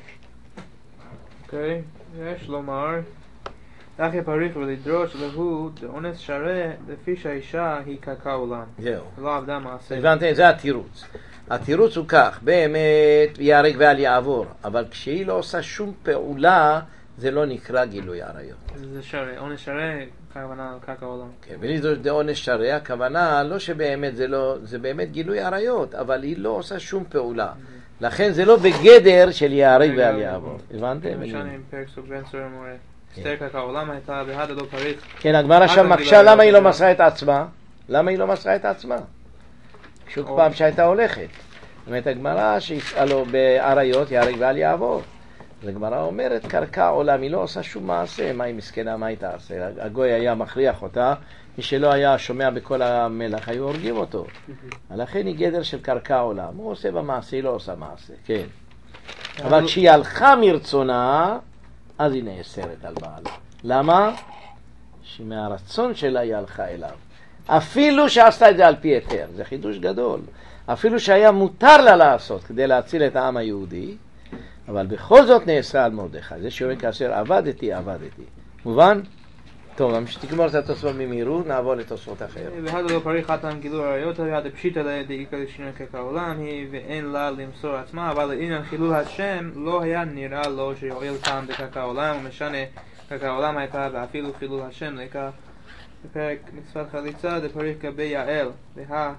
אוקיי, יש לומר, אחי פריך ולדרוש והוא לאונס שרה לפי שהאישה היא קרקע עולם. זהו. לא עבדה מעשה. הבנתם, זה התירוץ. התירוץ הוא כך, באמת יהרג ואל יעבור, אבל כשהיא לא עושה שום פעולה, זה לא נקרא גילוי עריות. זה שרה, אונס שרה, הכוונה קרקע עולם. כן, ולדרוש אונס שרה, הכוונה לא שבאמת זה לא, זה באמת גילוי עריות, אבל היא לא עושה שום פעולה. לכן זה לא בגדר של יהרג ואל יעבור. הבנתם? משנה עם פרק סוג בן סורי מורה. אסתר קרקע עולם הייתה בהד הדו פריך. כן, הגמרא שם מקשה למה היא לא מסרה את עצמה? למה היא לא מסרה את עצמה? שוק פעם שהייתה הולכת. זאת אומרת, הגמרא שיסעה לו בעריות יהרג ואל יעבור. אז הגמרא אומרת, קרקע עולם, היא לא עושה שום מעשה. מה היא מסכנה, מה היא תעשה? הגוי היה מכריח אותה, מי שלא היה שומע בכל המלח, היו הורגים אותו. לכן היא גדר של קרקע עולם. הוא עושה במעשה, היא לא עושה מעשה, כן. אבל כשהיא הלכה מרצונה, אז היא נאסרת על בעלה. למה? שמהרצון שלה היא הלכה אליו. אפילו שעשתה את זה על פי היתר, זה חידוש גדול. אפילו שהיה מותר לה לעשות כדי להציל את העם היהודי, אבל בכל זאת נאסרה על מרדכי. זה שאומר כאשר עבדתי, עבדתי. מובן? טוב, שתגמור את התוספות במהירות, נעבור לתוספות אחרות. והד הדו פריך חתם גילוי עריות, והד פשיטה דאיקה לשינוי קרקע עולם היא, ואין לה למסור עצמה, אבל לעניין חילול השם לא היה נראה לו שיועיל כאן בקרקע עולם, ומשנה קרקע עולם הייתה, ואפילו חילול השם לקח. בפרק מצוות חליצה דפריך גבי יעל, וה...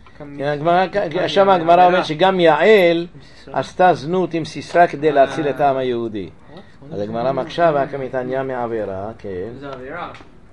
שם הגמרא אומרת שגם יעל עשתה זנות עם סיסרא כדי להציל את העם היהודי. אז הגמרא מקשה והקמיתניה מעבירה, כן. זה עבירה.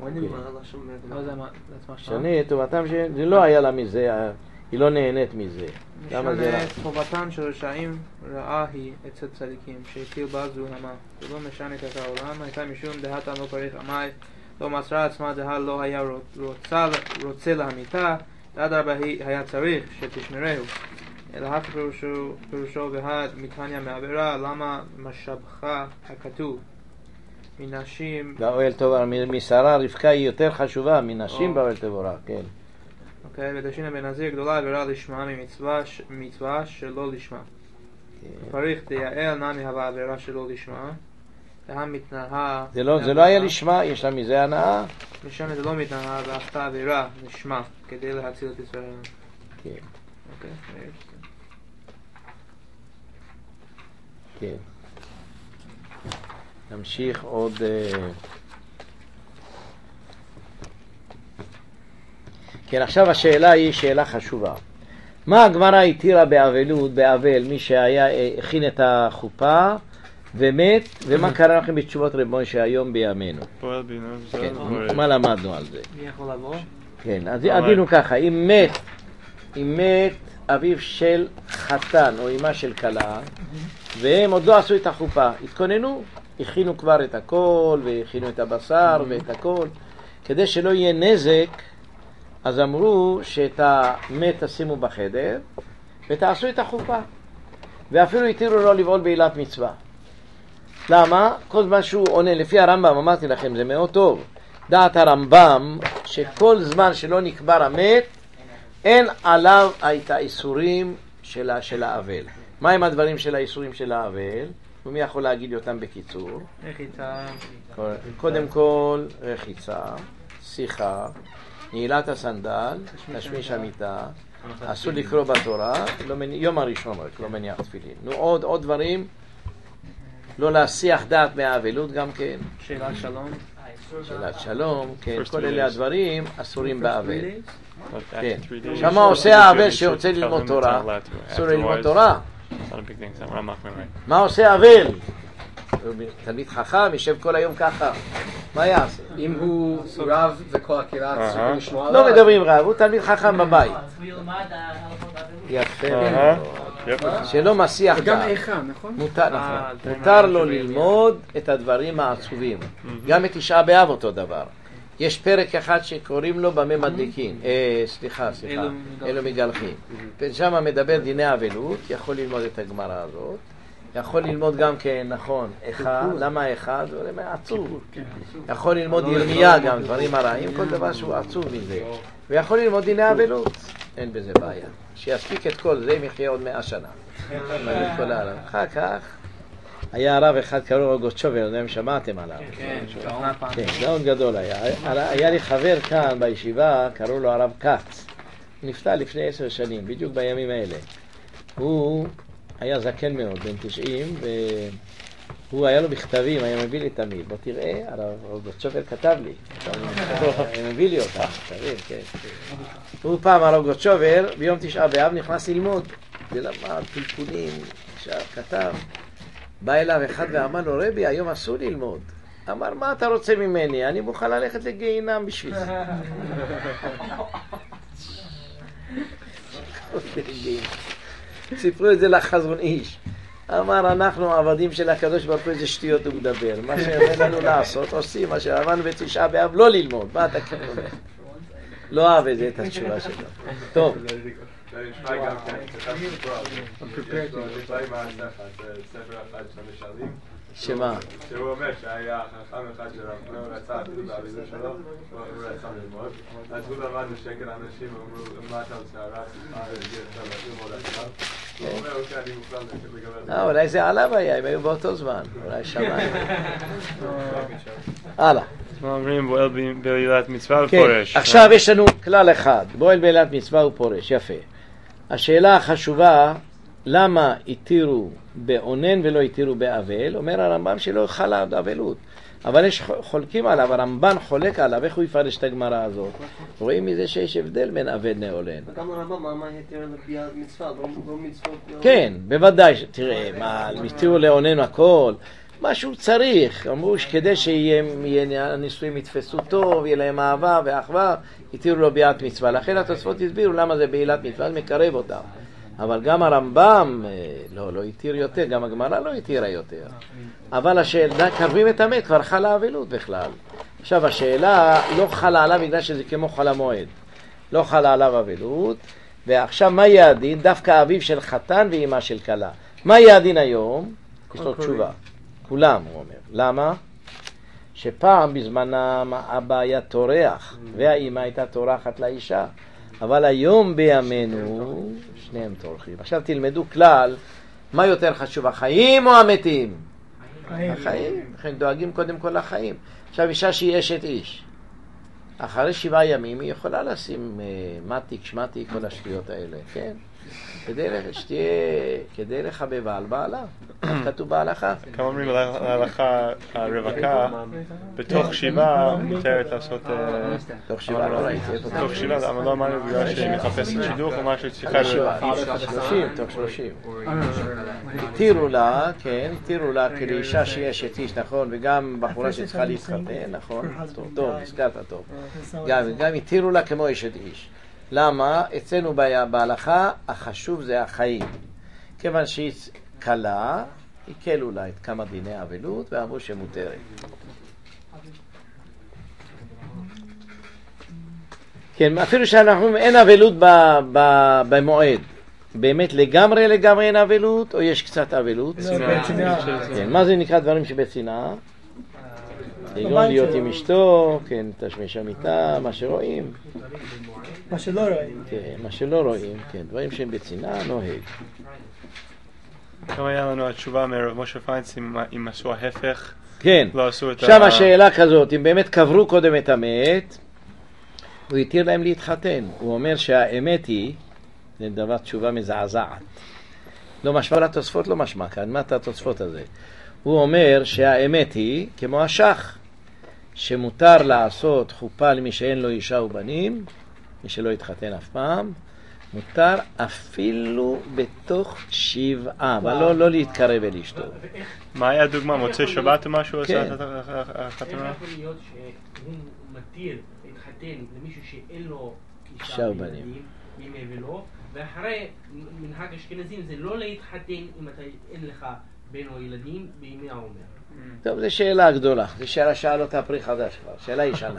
שני, טובתם שזה לא היה לה מזה, היא לא נהנית מזה. משנה חובתם של רשעים רעה היא אצל צדיקים, שהטיל בה זוהמה. זה לא משנה קרקע העולם, הייתה משום דהתה לא פריך עמי, לא מסרה עצמה דה לא היה רוצה להמיתה, אדרבה היה צריך שתשמרהו. אלא אף פירושו, פירושו והד מתניה מעבירה, למה משבך הכתוב מנשים... באוהל תבורה, משרה רבקה היא יותר חשובה מנשים באוהל תבורה, כן. אוקיי, ודשינה בנזיר גדולה עבירה לשמה ממצווה שלא לשמה. פריך דייעל נמי הווה עבירה שלא לשמה. מתנהה... זה לא, זה לא היה לשמה, יש לה מזה הנאה? משם זה לא מתנהה, ועשתה עבירה לשמה, כדי להציל את ישראל. כן. אוקיי, כן. נמשיך עוד... כן, עכשיו השאלה היא שאלה חשובה. מה הגמרא התירה באבלות, באבל, מי שהיה הכין את החופה ומת, ומה קרה לכם בתשובות רב משה היום בימינו? כן, מה למדנו על זה? מי יכול לבוא? כן, אז עדינו ככה, אם מת, אם מת אביו של חתן או אמא של כלה, והם עוד לא עשו את החופה, התכוננו, הכינו כבר את הכל, והכינו את הבשר ואת הכל, כדי שלא יהיה נזק, אז אמרו שאת המת תשימו בחדר, ותעשו את החופה. ואפילו התירו לו לבעול בעילת מצווה. למה? כל זמן שהוא עונה, לפי הרמב"ם, אמרתי לכם, זה מאוד טוב. דעת הרמב"ם, שכל זמן שלא נקבר המת, אין עליו את האיסורים של, של האבל. מה הם הדברים של האיסורים של האבל? ומי יכול להגיד אותם בקיצור? רחיצה. קודם כל, רחיצה, שיחה, נעילת הסנדל, תשמיש המיטה, אסור לקרוא בתורה, לא מני, יום הראשון רק, לא מניח תפילין. נו, עוד, עוד דברים, לא להסיח דעת מהאבלות גם כן. שאלת שלום. שאלת שלום, כן, כל אלה הדברים אסורים באבל. כן, שמה עושה האבל שרוצה ללמוד תורה? אסור ללמוד תורה. מה עושה האבל? תלמיד חכם, יישב כל היום ככה, מה יעשה? אם הוא רב וכל הקהילה צריכים לשמוע עליו? לא מדברים רב, הוא תלמיד חכם בבית. יפה, שלא מסיח דעת. וגם איכה, נכון? מותר לו ללמוד את הדברים העצובים. גם את תשעה באב אותו דבר. יש פרק אחד שקוראים לו במה מדליקים, אה, סליחה, סליחה, אלו מגלחים. ושם מדבר דיני אבלות, יכול ללמוד את הגמרא הזאת, יכול ללמוד גם כן, נכון, אחד, למה אחד? זה עצוב. יכול ללמוד ירמיה גם, דברים הרעים, כל דבר שהוא עצוב מזה. ויכול ללמוד דיני אבלות, אין בזה בעיה. שיספיק את כל זה, אם יחיה עוד מאה שנה. אחר כך, היה הרב אחד קראו רוגוצ'ובר, אני יודע אם שמעתם עליו. כן, גאון גדול היה. היה לי חבר כאן בישיבה, קראו לו הרב כץ. הוא נפטר לפני עשר שנים, בדיוק בימים האלה. הוא היה זקן מאוד, בן תשעים, והוא היה לו בכתבים, היה מביא לי תמיד. בוא תראה, הרב רוגוצ'ובר כתב לי. הוא מביא לי אותם, תבין, כן. הוא פעם הרב רוגוצ'ובר, ביום תשעה באב נכנס ללמוד. ולמד פלפולים, כתב. בא אליו אחד ואמר לו, רבי, היום אסור ללמוד. אמר, מה אתה רוצה ממני? אני מוכן ללכת לגיהינם בשביל זה. סיפרו את זה לחזון איש. אמר, אנחנו עבדים של הקדוש ברוך הוא, איזה שטויות הוא מדבר. מה שאומר לנו לעשות, עושים. מה שאמרנו בתשעה באב, לא ללמוד. מה אתה כן אומר? לא אהב את זה, את התשובה שלו. טוב. נשמע גם כן, כתבתי פה, יש לו נשמע עם הספר, ספר אחד של משלים. שמה? שהוא אומר שהיה חכם אחד שרב רצה אפילו בעבידות שלו, הוא רצה ללמוד. אז הוא למד משקל אנשים, אמרו, מה אתה עושה הרב? מה הרגיע עכשיו ללמוד עכשיו? הוא אומר, אוקיי, אני מוכן לגבר. אה, אולי זה עליו היה, הם היו באותו זמן, אולי שמיים. הלאה. מה אומרים, בועל בעילת מצווה ופורש. עכשיו יש לנו כלל אחד, בועל בעילת מצווה ופורש, יפה. השאלה החשובה, למה התירו באונן ולא התירו באבל? אומר הרמב"ם שלא חלה עוד אבלות. אבל יש חולקים עליו, הרמב"ן חולק עליו, איך הוא יפרש את הגמרא הזאת? רואים מזה שיש הבדל בין אבל לאונן. וגם הרמב"ם, מה התיר לביאת מצווה, לא מצוות? כן, בוודאי, תראה, מה, התירו לאונן הכל, מה שהוא צריך. אמרו שכדי שהנישואים יתפסו טוב, יהיה להם אהבה ואחווה, התירו לו ביאת מצווה. לכן התוספות הסבירו למה זה בעילת מצווה, זה מקרב אותם. אבל גם הרמב"ם לא, לא התיר יותר, גם הגמרא לא התירה יותר. אבל השאלה, קרבים את המת, כבר חלה אבלות בכלל. עכשיו השאלה לא חלה עליו בגלל שזה כמו חל המועד. לא חלה עליו אבלות. ועכשיו מה יהיה הדין? דווקא אביו של חתן ואמא של כלה. מה יהיה הדין היום? יש לו תשובה. כולם, הוא אומר. למה? שפעם בזמנם האבא היה תורח, והאמא הייתה תורחת לאישה. אבל היום בימינו, שניהם תורחים. עכשיו תלמדו כלל, מה יותר חשוב, החיים או המתים? החיים. לכן דואגים קודם כל לחיים. עכשיו אישה שהיא אשת איש. אחרי שבעה ימים היא יכולה לשים מתיק, שמתיק, כל השטויות האלה, כן? כדי שתהיה, כדי לחבב על בעלה. כתוב בהלכה. כמה אומרים להלכה הרווקה, בתוך שבעה מותרת לעשות... תוך שבעה לא ראיתי. תוך שבעה, אבל לא אמרנו בגלל שהיא מחפשת שידוך או משהו שצריכה... שלושים, תוך שלושים. התירו לה, כן, התירו לה כאישה שהיא אשת איש, נכון, וגם בחורה שצריכה להתחתן, נכון? טוב, הזכרת טוב. גם התירו לה כמו אשת איש. למה? אצלנו בהלכה החשוב זה החיים. כיוון שהיא קלה, הקלו לה את כמה דיני אבלות ואמרו שמותרת. כן, אפילו שאנחנו אין אבלות במועד. באמת לגמרי לגמרי אין אבלות או יש קצת אבלות? כן, מה זה נקרא דברים שבצנעה? לגרום להיות עם אשתו, כן, תשמיש המיטה, מה שרואים. מה שלא רואים. כן, מה שלא רואים, כן, דברים שהם בצנעה, נוהג. כמה היה לנו התשובה מרב משה פיינץ אם עשו ההפך? כן, לא עשו את ה... עכשיו השאלה כזאת, אם באמת קברו קודם את המת, הוא התיר להם להתחתן. הוא אומר שהאמת היא, זה דבר תשובה מזעזעת. לא משמע לתוספות, לא משמע כאן, מה את התוספות הזה? הוא אומר שהאמת היא, כמו השח, שמותר לעשות חופה למי שאין לו אישה ובנים, מי שלא יתחתן אף פעם, מותר אפילו בתוך שבעה, אבל לא, לא להתקרב אל אשתו. מה היה דוגמה? מוצא שבת או משהו כן. עשה את החתונה? איך יכול להיות שהוא מתיר להתחתן למישהו שאין לו אישה אישה ובנים, מימי ולא, ואחרי מנהג אשכנזים זה לא להתחתן אם אתה אין לך בן או ילדים בימי העומר. טוב, זו שאלה גדולה, זו שאלה שאל אותה פרי חדש כבר, שאלה ישנה.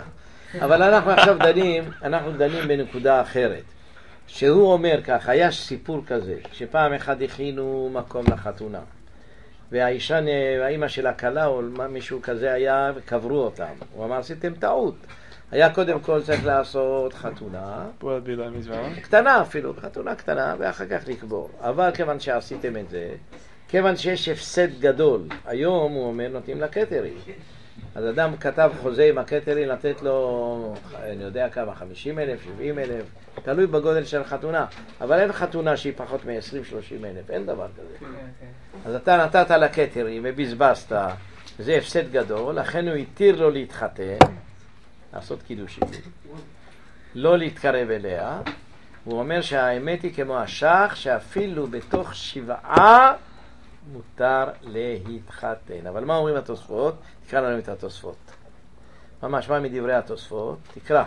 אבל אנחנו עכשיו דנים, אנחנו דנים בנקודה אחרת. שהוא אומר כך, היה סיפור כזה, שפעם אחד הכינו מקום לחתונה. והאישה, האמא של הכלה או מישהו כזה היה וקברו אותם. הוא אמר, עשיתם טעות. היה קודם כל צריך לעשות חתונה. קטנה אפילו, חתונה קטנה, ואחר כך לקבור. אבל כיוון שעשיתם את זה, כיוון שיש הפסד גדול, היום הוא אומר, נותנים לקטרים. אז אדם כתב חוזה עם הקטרים לתת לו, אני יודע כמה, חמישים אלף, שבעים אלף, תלוי בגודל של חתונה. אבל אין חתונה שהיא פחות מ-עשרים שלושים אלף, אין דבר כזה. אז אתה נתת לקטרים ובזבזת, זה הפסד גדול, לכן הוא התיר לו להתחתן, לעשות קידושים, לא להתקרב אליה. הוא אומר שהאמת היא כמו השח, שאפילו בתוך שבעה מותר להתחתן. אבל מה אומרים התוספות? תקרא לנו את התוספות. ממש, מה מדברי התוספות? תקרא.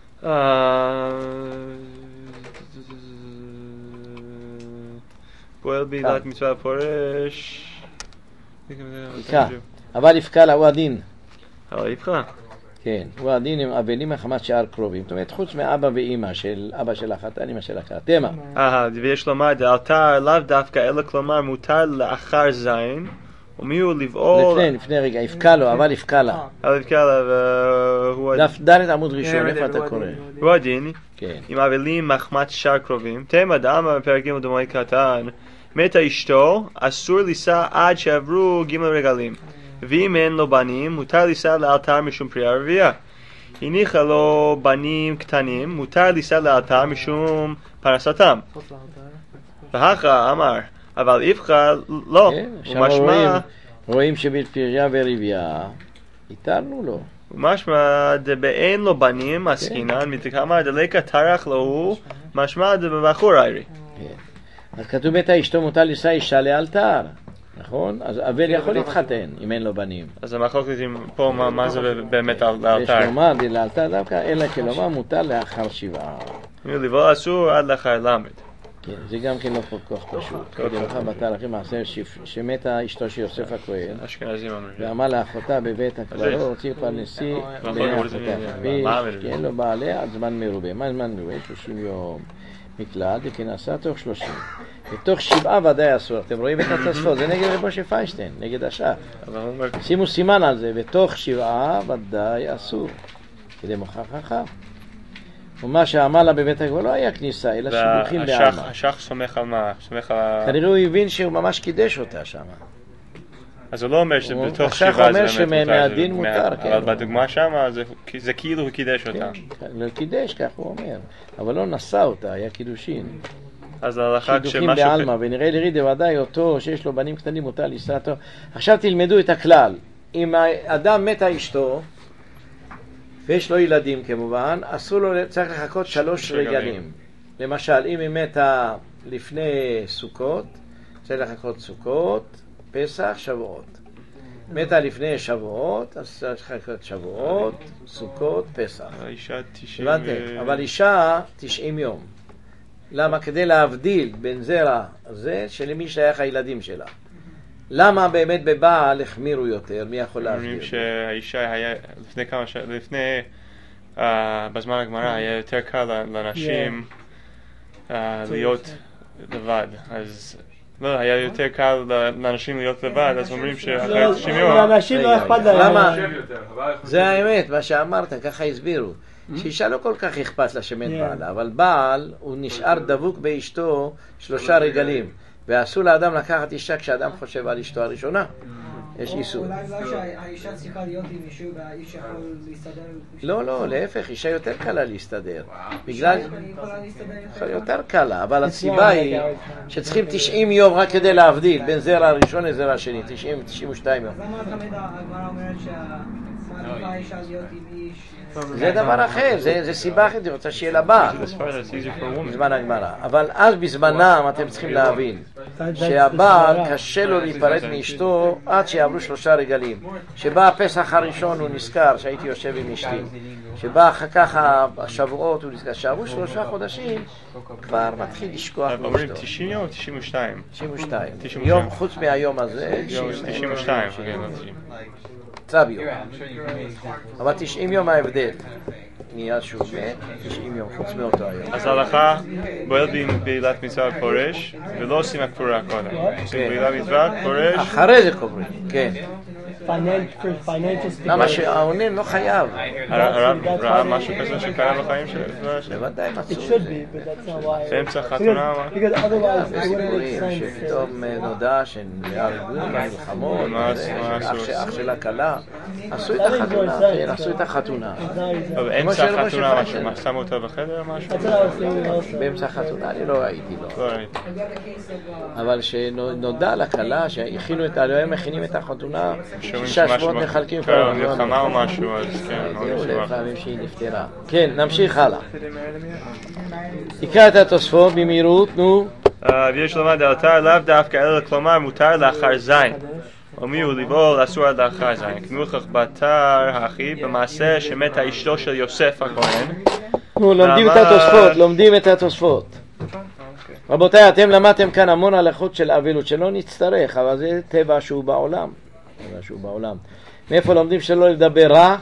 פועל בעילת מצווה פורש. תקרא. אבל יפקע לה, הוא הדין. אבל יפקע. כן, הוא הדין עם אבלים מחמת שאר קרובים. זאת אומרת, חוץ מאבא ואמא של אבא של החתן, אמא של החתן. תמה. אה, ויש לומר, דאלתר לאו דווקא, אלא כלומר מותר לאחר זין, ומי הוא לבעול... לפני, לפני רגע, יפקע לו, אבל יפקע לה. אבל יפקע לה, והוא... דף ד' עמוד ראשון, איפה אתה קורא? הוא הדין, כן. עם אבלים מחמת שאר קרובים. תמה, דאמר בפרק ג' דמוי קטן, מתה אשתו, אסור לישא עד שעברו ג' רגלים. ואם אין לו בנים, מותר לישא לאלתר משום פרי הרבייה. הניחה לו בנים קטנים, מותר לישא לאלתר משום פרנסתם. והכה אמר, אבל איפכה לא. ומשמע... רואים שבפריה ורבייה, התרנו לו. ומשמע דבאין לו בנים, עסקינן, מתקמה דליקה טרח לו, משמע דבבחור איירי. אז כתוב בית האשתו מותר לישא אישה לאלתר. נכון? אז אבל יכול להתחתן אם אין לו בנים. אז המחלוקת פה מה זה באמת לאלתר? יש לומר לאלתר דווקא, אלא כלומר מותר לאחר שבעה. לבעול אסור עד לאחר למד. כן, זה גם כן לא כל כך פשוט. קודם לך בתהלכים מעשר שמתה אשתו של יוסף הכהן, ואמר לאחותה בבית הקברות, הוציא פרנסי לאחותה חביש, כי אין לו בעליה עד זמן מרובה. מה זמן מרובה? שלושים יום. מקלט, וכנסה תוך שלושים. בתוך שבעה ודאי אסור. אתם רואים את התוספות, זה נגד רב משה פיינשטיין, נגד השח. שימו סימן על זה, בתוך שבעה ודאי אסור. כדי מוכח חכם. ומה שאמר לה בבית הקברות לא היה כניסה, אלא שיבוכים בעלמא. השח סומך על מה? סומך על... כנראה הוא הבין שהוא ממש קידש אותה שם. אז הוא לא אומר שבתוך שבעה זה באמת מותר. מהדין מותר, כן. אבל בדוגמה שם זה כאילו הוא קידש אותה. לא קידש, כך הוא אומר. אבל לא נשא אותה, היה קידושין. אז ההלכה שידוכים בעלמא, ונראה לירי דוודאי אותו שיש לו בנים קטנים מותר לישא אותו. עכשיו תלמדו את הכלל. אם האדם מתה אשתו, ויש לו ילדים כמובן, אסור לו, צריך לחכות שלוש רגלים. למשל, אם היא מתה לפני סוכות, צריך לחכות סוכות, פסח, שבועות. מתה לפני שבועות, אז צריך לחכות שבועות, סוכות, פסח. אישה תשעים... אבל אישה תשעים יום. למה? כדי להבדיל בין זרע הזה שלמי שייך הילדים שלה. למה באמת בבעל החמירו יותר? מי יכול להסביר? אומרים שהאישה היה לפני כמה שנים, לפני, בזמן הגמרא היה יותר קל לנשים להיות לבד. אז לא, היה יותר קל לאנשים להיות לבד, אז אומרים שאחרי תשעים יום... לאנשים לא אכפת להם. למה? זה האמת, מה שאמרת, ככה הסבירו. שאישה לא כל כך אכפת לה שמת בעלה, אבל בעל הוא נשאר דבוק באשתו שלושה רגלים. ואסור לאדם לקחת אישה כשאדם חושב על אשתו הראשונה. יש איסור. אולי לא שהאישה צריכה להיות עם מישהו והאיש יכול להסתדר? לא, לא, להפך, אישה יותר קלה להסתדר. בגלל... יותר קלה, אבל הסיבה היא שצריכים תשעים יום רק כדי להבדיל בין זרע הראשון לזרע השני, תשעים, תשעים ושתיים יום. אז למה תמיד הגמרא אומרת שהמעדיפה האישה להיות עם איש? זה דבר אחר, זה סיבה אחרת, היא רוצה שיהיה לה בעל בזמן הגמרא. אבל אז בזמנם אתם צריכים להבין שהבעל קשה לו להיפרד מאשתו עד שיעברו שלושה רגלים. שבא הפסח הראשון הוא נזכר שהייתי יושב עם אשתי, שבא אחר כך השבועות הוא נזכר, שעברו שלושה חודשים כבר מתחיל לשכוח מאשתו. אומרים תשעים יום או תשעים ושתיים? תשעים ושתיים יום חוץ מהיום הזה תשעים ושתיים צביו, אבל תשעים יום ההבדל. מיד שהוא מת, תשעים יום, חוץ מאותו היום. אז ההלכה, בועל בעילת מצווה פורש, ולא עושים הקבורה קודם. עושים בעילת מצווה פורש. אחרי זה קוברים, כן. למה שהאונן לא חייב. הרב ראה משהו כזה שקרה בחיים שלו? בוודאי מצאו את זה. באמצע חתונה? שפתאום נודע שנהרגו במלחמות, אח של הכלה, עשו את החתונה, כן, עשו את החתונה. באמצע החתונה משהו, שמו אותו בחדר או משהו? באמצע החתונה אני לא ראיתי, לא. אבל שנודע לכלה שהכינו את, היום מכינים את החתונה, שישה שבועות מחלקים כל הזמן. מלחמה או משהו, אז כן. זהו, לפעמים שהיא נפטרה. כן, נמשיך הלאה. תקרא את התוספות במהירות, נו. ויש לומר דלתר לאו דווקא אלא כלומר מותר לאחר זין. ומי הוא לבעול אסור עד לאחר זין. כמוכח בתר האחי במעשה שמתה אשתו של יוסף הכהן. נו, לומדים את התוספות, לומדים את התוספות. רבותיי, אתם למדתם כאן המון הלכות של אבילות, שלא נצטרך, אבל זה טבע שהוא בעולם. טבע שהוא בעולם. מאיפה לומדים שלא לדבר רע?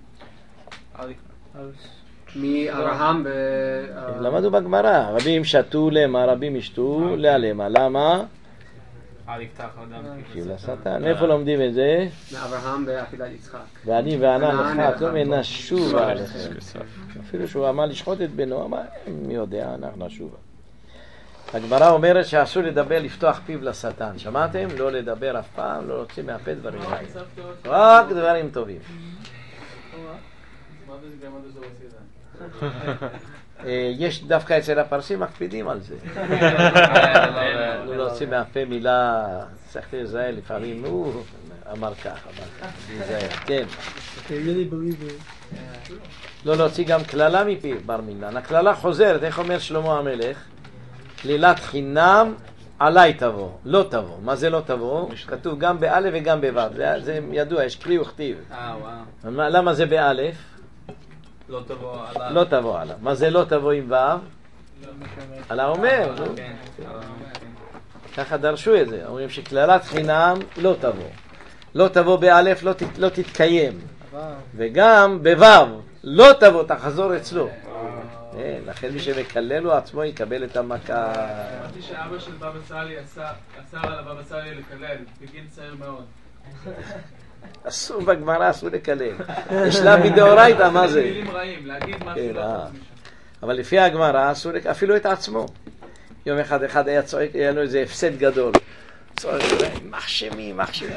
מאברהם ב... למדו בגמרא, רבים שתו למה, רבים ישתו למה, למה? תקשיב לשטן, איפה לומדים את זה? מאברהם באכילת יצחק. ואני וענה לך, לא מנשובה עליכם. אפילו שהוא אמר לשחוט את בנו, אמר, מי יודע, אנחנו נשובה. הגמרא אומרת שאסור לדבר, לפתוח פיו לשטן. שמעתם? לא לדבר אף פעם, לא להוציא מהפה דברים רעים. רק דברים טובים. יש דווקא אצל הפרסים מקפידים על זה. לא להוציא מהפה מילה, צריך להיזהר, לפעמים הוא אמר כך, אמר כך, להיזהר, כן. לא להוציא גם כללה מפי בר מינן. הכללה חוזרת, איך אומר שלמה המלך? כלילת חינם עליי תבוא, לא תבוא. מה זה לא תבוא? כתוב גם באלף וגם בו', זה ידוע, יש קרי וכתיב. למה זה באלף? לא תבוא עליו. לא תבוא עליו. מה זה לא תבוא עם ו'? על האומר. ככה דרשו את זה. אומרים שכללת חינם לא תבוא. לא תבוא באלף, לא תתקיים. וגם בו' לא תבוא, תחזור אצלו. לכן מי שמקלל הוא עצמו יקבל את המכה. אמרתי שאבא של בבא סאלי אסר על הבבא סאלי לקלל בגיל צעיר מאוד. אסור בגמרא, אסור לקלל. יש לה מדאורייתא, מה זה? מילים רעים, להגיד משהו לא חוץ משם. אבל לפי הגמרא אסור לקלל, אפילו את עצמו. יום אחד אחד היה צועק, היה לו איזה הפסד גדול. צועק, מחשמי, מחשמי.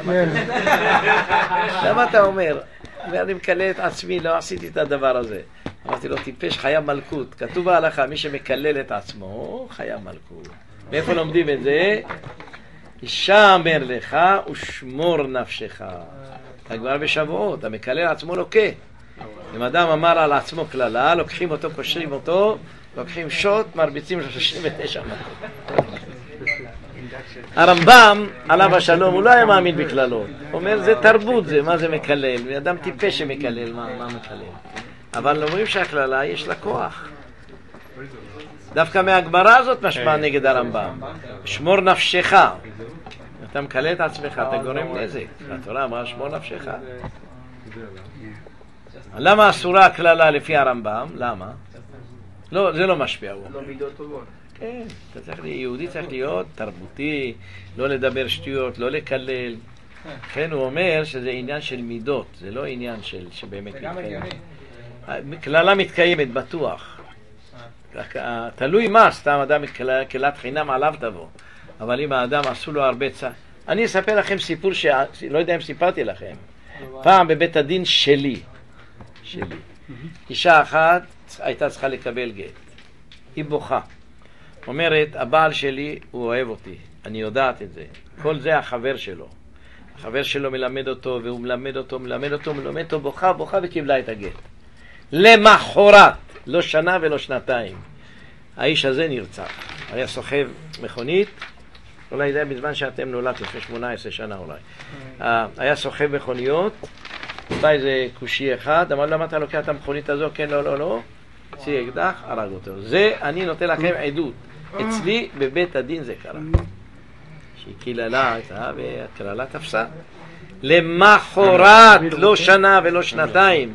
למה אתה אומר? ואני מקלל את עצמי, לא עשיתי את הדבר הזה. אמרתי לו, טיפש, חיה מלכות. כתוב בהלכה, מי שמקלל את עצמו, חיה מלכות. מאיפה לומדים את זה? ישמר לך ושמור נפשך. הגמרא בשבועות, המקלל עצמו לוקה. אם אדם אמר על עצמו כללה, לוקחים אותו, קושרים אותו, לוקחים שוט, מרביצים שלושים ותשע מכות. הרמב"ם, עליו השלום, הוא לא היה מאמין בכללות. הוא אומר, זה תרבות, זה, מה זה מקלל? אדם טיפש שמקלל, מה, מה מקלל? אבל אומרים שהכללה יש לה כוח. דווקא מהגמרא הזאת משמע נגד הרמב"ם. שמור נפשך. אתה מקלל את עצמך, אתה גורם נזק. התורה אמרה שמור נפשך. למה אסורה הכללה לפי הרמב"ם? למה? לא, זה לא משפיע. לא מידות טובות. כן, אתה צריך להיות, יהודי צריך להיות תרבותי, לא לדבר שטויות, לא לקלל. כן, הוא אומר שזה עניין של מידות, זה לא עניין של שבאמת מתקיים. כללה מתקיימת, בטוח. תלוי מה, סתם אדם כללת חינם עליו תבוא. אבל אם האדם עשו לו הרבה צער. אני אספר לכם סיפור שלא יודע אם סיפרתי לכם. פעם בבית הדין שלי, שלי. אישה אחת הייתה צריכה לקבל גט. היא בוכה. אומרת, הבעל שלי הוא אוהב אותי, אני יודעת את זה. כל זה החבר שלו. החבר שלו מלמד אותו, והוא מלמד אותו, מלמד אותו, מלמד אותו, בוכה, בוכה וקיבלה את הגט. למחרת, לא שנה ולא שנתיים, האיש הזה נרצח. היה סוחב מכונית, אולי זה היה בזמן שאתם נולדתם, לפני שמונה עשרה שנה אולי. היה סוחב מכוניות, בא איזה קושי אחד, אמר, למה אתה לוקח את המכונית הזו? כן, לא, לא, לא. צי אקדח, הרג אותו. זה, אני נותן לכם עדות. אצלי בבית הדין זה קרה. שהיא קיללה הייתה והקללה תפסה. למחרת, לא שנה ולא שנתיים,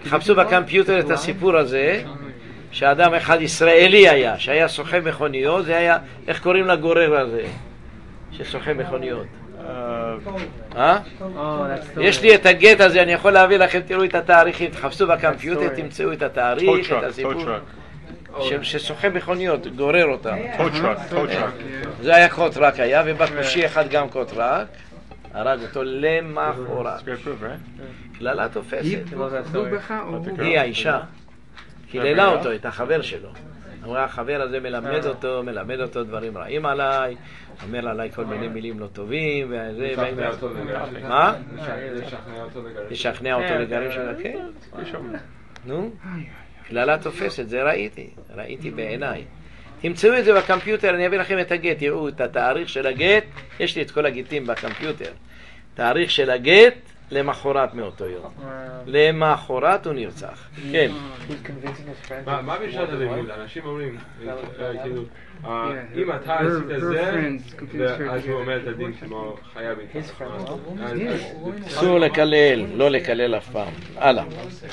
חפשו בקמפיוטר את הסיפור הזה, שאדם אחד ישראלי היה, שהיה סוחב מכוניות, זה היה, איך קוראים לגורר הזה, שסוחב מכוניות? אה? יש לי את הגט הזה, אני יכול להביא לכם, תראו את התאריכים, תחפשו בקמפיוטר, תמצאו את התאריך, את הסיפור. שסוחב מכוניות, גורר אותם. זה היה קוטרק היה, ובקושי אחד גם קוטרק, הרג אותו למחרת. קללה תופסת. היא האישה. קיללה אותו, את החבר שלו. אמרה, החבר הזה מלמד אותו, מלמד אותו דברים רעים עליי, אומר עליי כל מיני מילים לא טובים, וזה... מה? לשכנע אותו לגרש שלו, כן. נו? קללה תופסת, זה ראיתי, ראיתי בעיניי. תמצאו את זה בקמפיוטר, אני אביא לכם את הגט, תראו את התאריך של הגט, יש לי את כל הגיטים בקמפיוטר. תאריך של הגט למחרת מאותו יום. למחרת הוא נרצח. כן. מה בשעת הלימוד? אנשים אומרים, כאילו, אם אתה עשית זה, אז הוא אומר את הדין כמו חייב איתך. אסור לקלל, לא לקלל אף פעם. הלאה.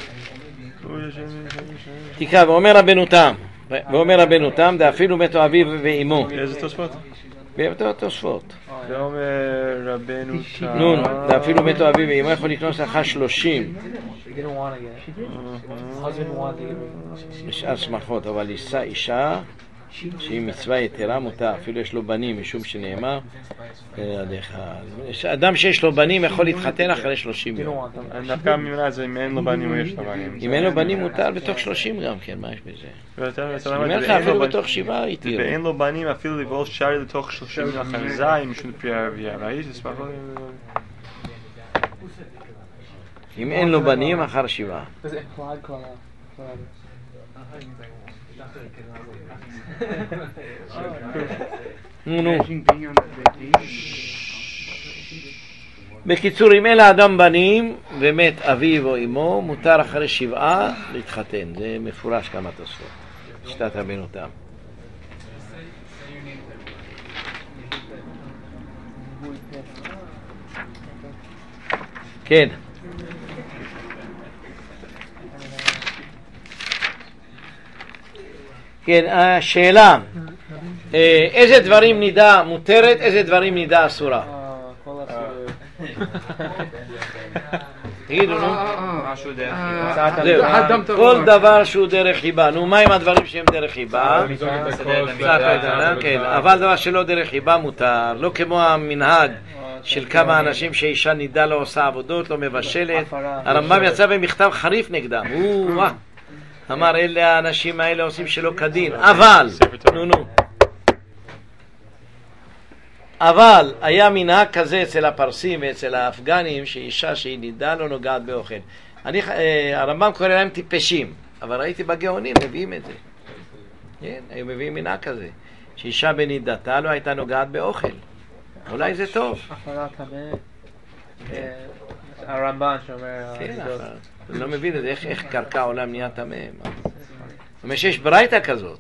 תקרא, ואומר רבנו תם, ואומר רבנו תם, דאפילו מתו אביו ואימו. איזה תוספות? באותו תוספות. ואומר רבנו תם. נון, דאפילו מתו אביו ואימו, יכול לקנוס לך שלושים. בשאר שמחות, אבל יישא אישה, שהיא מצווה יתרה מותר, אפילו יש לו בנים, משום שנאמר, אדם שיש לו בנים יכול להתחתן אחרי שלושים יום. דווקא ממנה זה אם אין לו בנים או יש לו בנים. אם אין לו בנים מותר בתוך שלושים גם כן, מה יש בזה? אני אומר לך אפילו בתוך שבעה איתי. ואין לו בנים אפילו לבעול שרי לתוך שלושים יום אחרי זין משום פרי הרבייה. ראית? אשמח לו... אם אין לו בנים אחר שבעה. נו נו. בקיצור, אם אין לאדם בנים ומת אביו או אמו, מותר אחרי שבעה להתחתן. זה מפורש כמה תוספות. שיטת רבנו תם. כן. כן, השאלה, איזה דברים נידה מותרת, איזה דברים נידה אסורה? תגידו, נו. כל דבר שהוא דרך חיבה. נו, מה עם הדברים שהם דרך חיבה? אבל דבר שלא דרך חיבה מותר, לא כמו המנהג של כמה אנשים שאישה נידה לא עושה עבודות, לא מבשלת. הרמב"ם יצא במכתב חריף נגדם. אמר, אלה האנשים האלה עושים שלא כדין, אבל, נו נו, אבל היה מנהג כזה אצל הפרסים ואצל האפגנים, שאישה שהיא נידה לא נוגעת באוכל. אני, הרמב"ם קורא להם טיפשים, אבל ראיתי בגאונים, מביאים את זה. כן, היו מביאים מנהג כזה, שאישה בנידתה לא הייתה נוגעת באוכל. אולי זה טוב. הרמב"ן שאומר... אני לא מבין את זה, איך קרקע עולם נהיה טמא. זאת אומרת שיש ברייתא כזאת.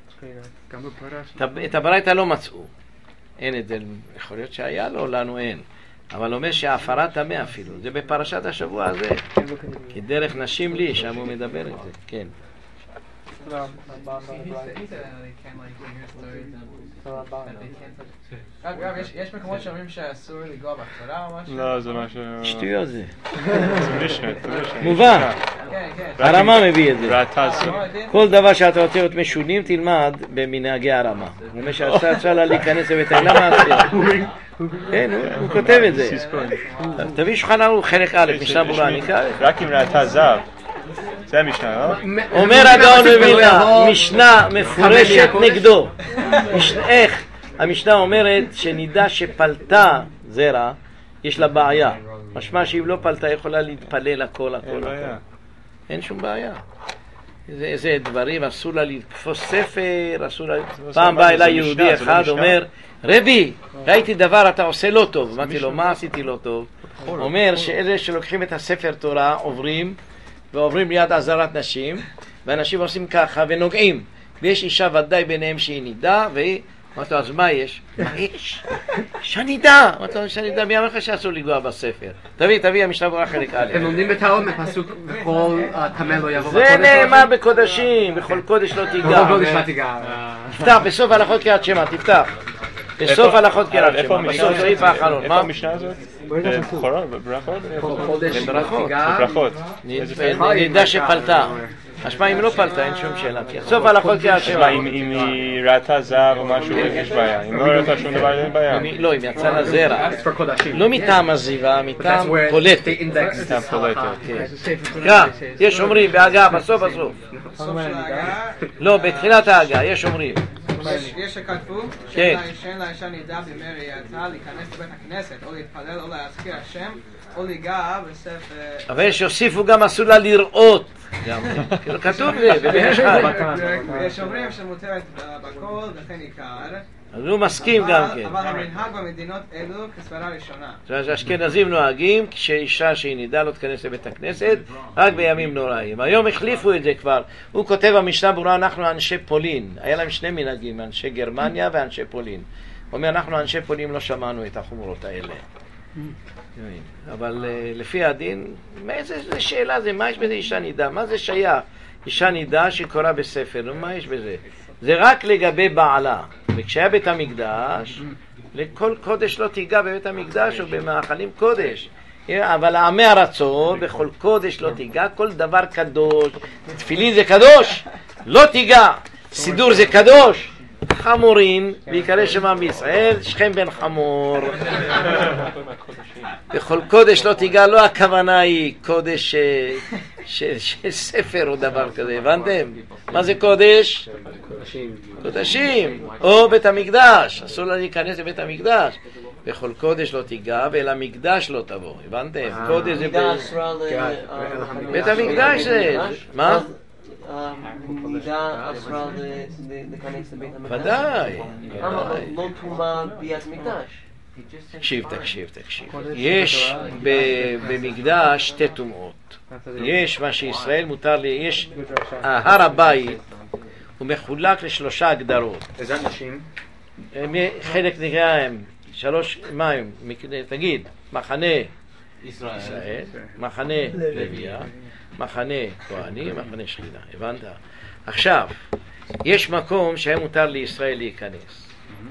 את הברייתא לא מצאו. אין את זה, יכול להיות שהיה לו, לנו אין. אבל אומר שההפרה טמא אפילו. זה בפרשת השבוע הזה. כי דרך נשים לי, שם הוא מדבר את זה. כן. אגב, יש מקומות שאומרים שאסור לגוע בהתחלה או משהו? לא, זה משהו... שטויות זה. זה משנה, זה משנה. מובן. הרמה מביא את זה. רעתז. כל דבר שאתה רוצה להיות משונים, תלמד במנהגי הרמה. הוא אומר שאסור אפשר לה להיכנס לבית העילה מהסיר. כן, הוא כותב את זה. תביא שולחן ערוך חלק א', משנה ברורה, אני קרא. רק עם רעתז זר. זה המשנה, לא? אומר הגאון מווילנה, משנה מפורשת נגדו. איך? המשנה אומרת שנידה שפלטה זרע, יש לה בעיה. משמע שאם לא פלטה יכולה להתפלל הכל, הכל, הכל. אין שום בעיה. זה, זה דברים, אסור לה לתפוס ספר, אסור לה... פעם בא אליי יהודי אחד, אומר, רבי, ראיתי דבר אתה עושה לא טוב. אמרתי לו, מה עשיתי לא טוב? אומר שאלה שלוקחים את הספר תורה, עוברים, ועוברים ליד עזרת נשים, ואנשים עושים ככה ונוגעים. ויש אישה ודאי ביניהם שהיא נידה, והיא אמרתי לו, אז מה יש? מה יש? שנידה! אמרתי לו, שנידה, מי אמר לך שאסור לגוע בספר? תביא, תביא, המשנה ברורה חלק א'. הם לומדים בתלמוד מפסוק וכל טמא לא יבוא זה נאמר בקודשים, בכל קודש לא תיגע. בכל קודש לא תיגע. תפתח, בסוף הלכות קריאת שמע, תפתח. בסוף הלכות קריאת שמע, בסוף סעיף האחרון. איפה המשנה הזאת? בברכות? בברכות. בברכות. נידה שפלטה. משמע אם לא פלטה, אין שום שאלה. סוף הלכות קריאת שמע. אם היא ראתה זהב או משהו, יש בעיה. אם לא ראתה שום דבר, אין בעיה. לא, אם יצא לה זרע. לא מטעם עזיבה, מטעם פולטת. מטעם פולטת. קרא, יש אומרים בהגה, בסוף בסוף. לא, בתחילת ההגה, יש אומרים. יש שכתבו שאין לאישה נידה בימי ראייתה להיכנס לבית הכנסת או להתפלל או להזכיר השם או ליגע בספר. אבל יש שהוסיפו גם אסור לה לראות. כתוב לי, בבן ישחי. יש אומרים שמותרת בכל וכן עיקר. אז הוא מסכים גם כן. אבל המנהג במדינות אלו כסברה ראשונה. אשכנזים נוהגים כשאישה שהיא נידה לא תכנס לבית הכנסת רק בימים נוראים. היום החליפו את זה כבר. הוא כותב במשנה ברורה, אנחנו אנשי פולין. היה להם שני מנהגים, אנשי גרמניה ואנשי פולין. הוא אומר, אנחנו אנשי פולין לא שמענו את החומרות האלה. אבל לפי הדין, איזה שאלה זה? מה יש בזה אישה נידה? מה זה שייך? אישה נידה שקוראה בספר, מה יש בזה? זה רק לגבי בעלה. וכשהיה בית המקדש, לכל קודש לא תיגע בבית המקדש או במאכלים קודש. אבל עמי ארצות, בכל קודש לא תיגע, כל דבר קדוש. תפילין זה קדוש, לא תיגע. סידור זה קדוש. חמורים, ויקרא שמם בישראל, שכם בן חמור. בכל קודש לא תיגע, לא הכוונה היא קודש של ספר או דבר כזה, הבנתם? מה זה קודש? קודשים, או בית המקדש, אסור לה להיכנס לבית המקדש. בכל קודש לא תיגע, ואל המקדש לא תבוא, הבנתם? קודש זה בית המקדש זה, מה? נידה אסרה להיכנס לבית המקדש. ודאי. אבל לא תרומה ביאת מקדש. תקשיב, תקשיב, תקשיב. יש במקדש שתי טומאות. יש מה שישראל מותר לי, יש הר הבית, הוא מחולק לשלושה הגדרות. איזה אנשים? חלק נקרא הם, שלוש, מה הם? תגיד, מחנה ישראל, מחנה לוויה, מחנה כהנים, מחנה שכינה, הבנת? עכשיו, יש מקום שהיה מותר לישראל להיכנס,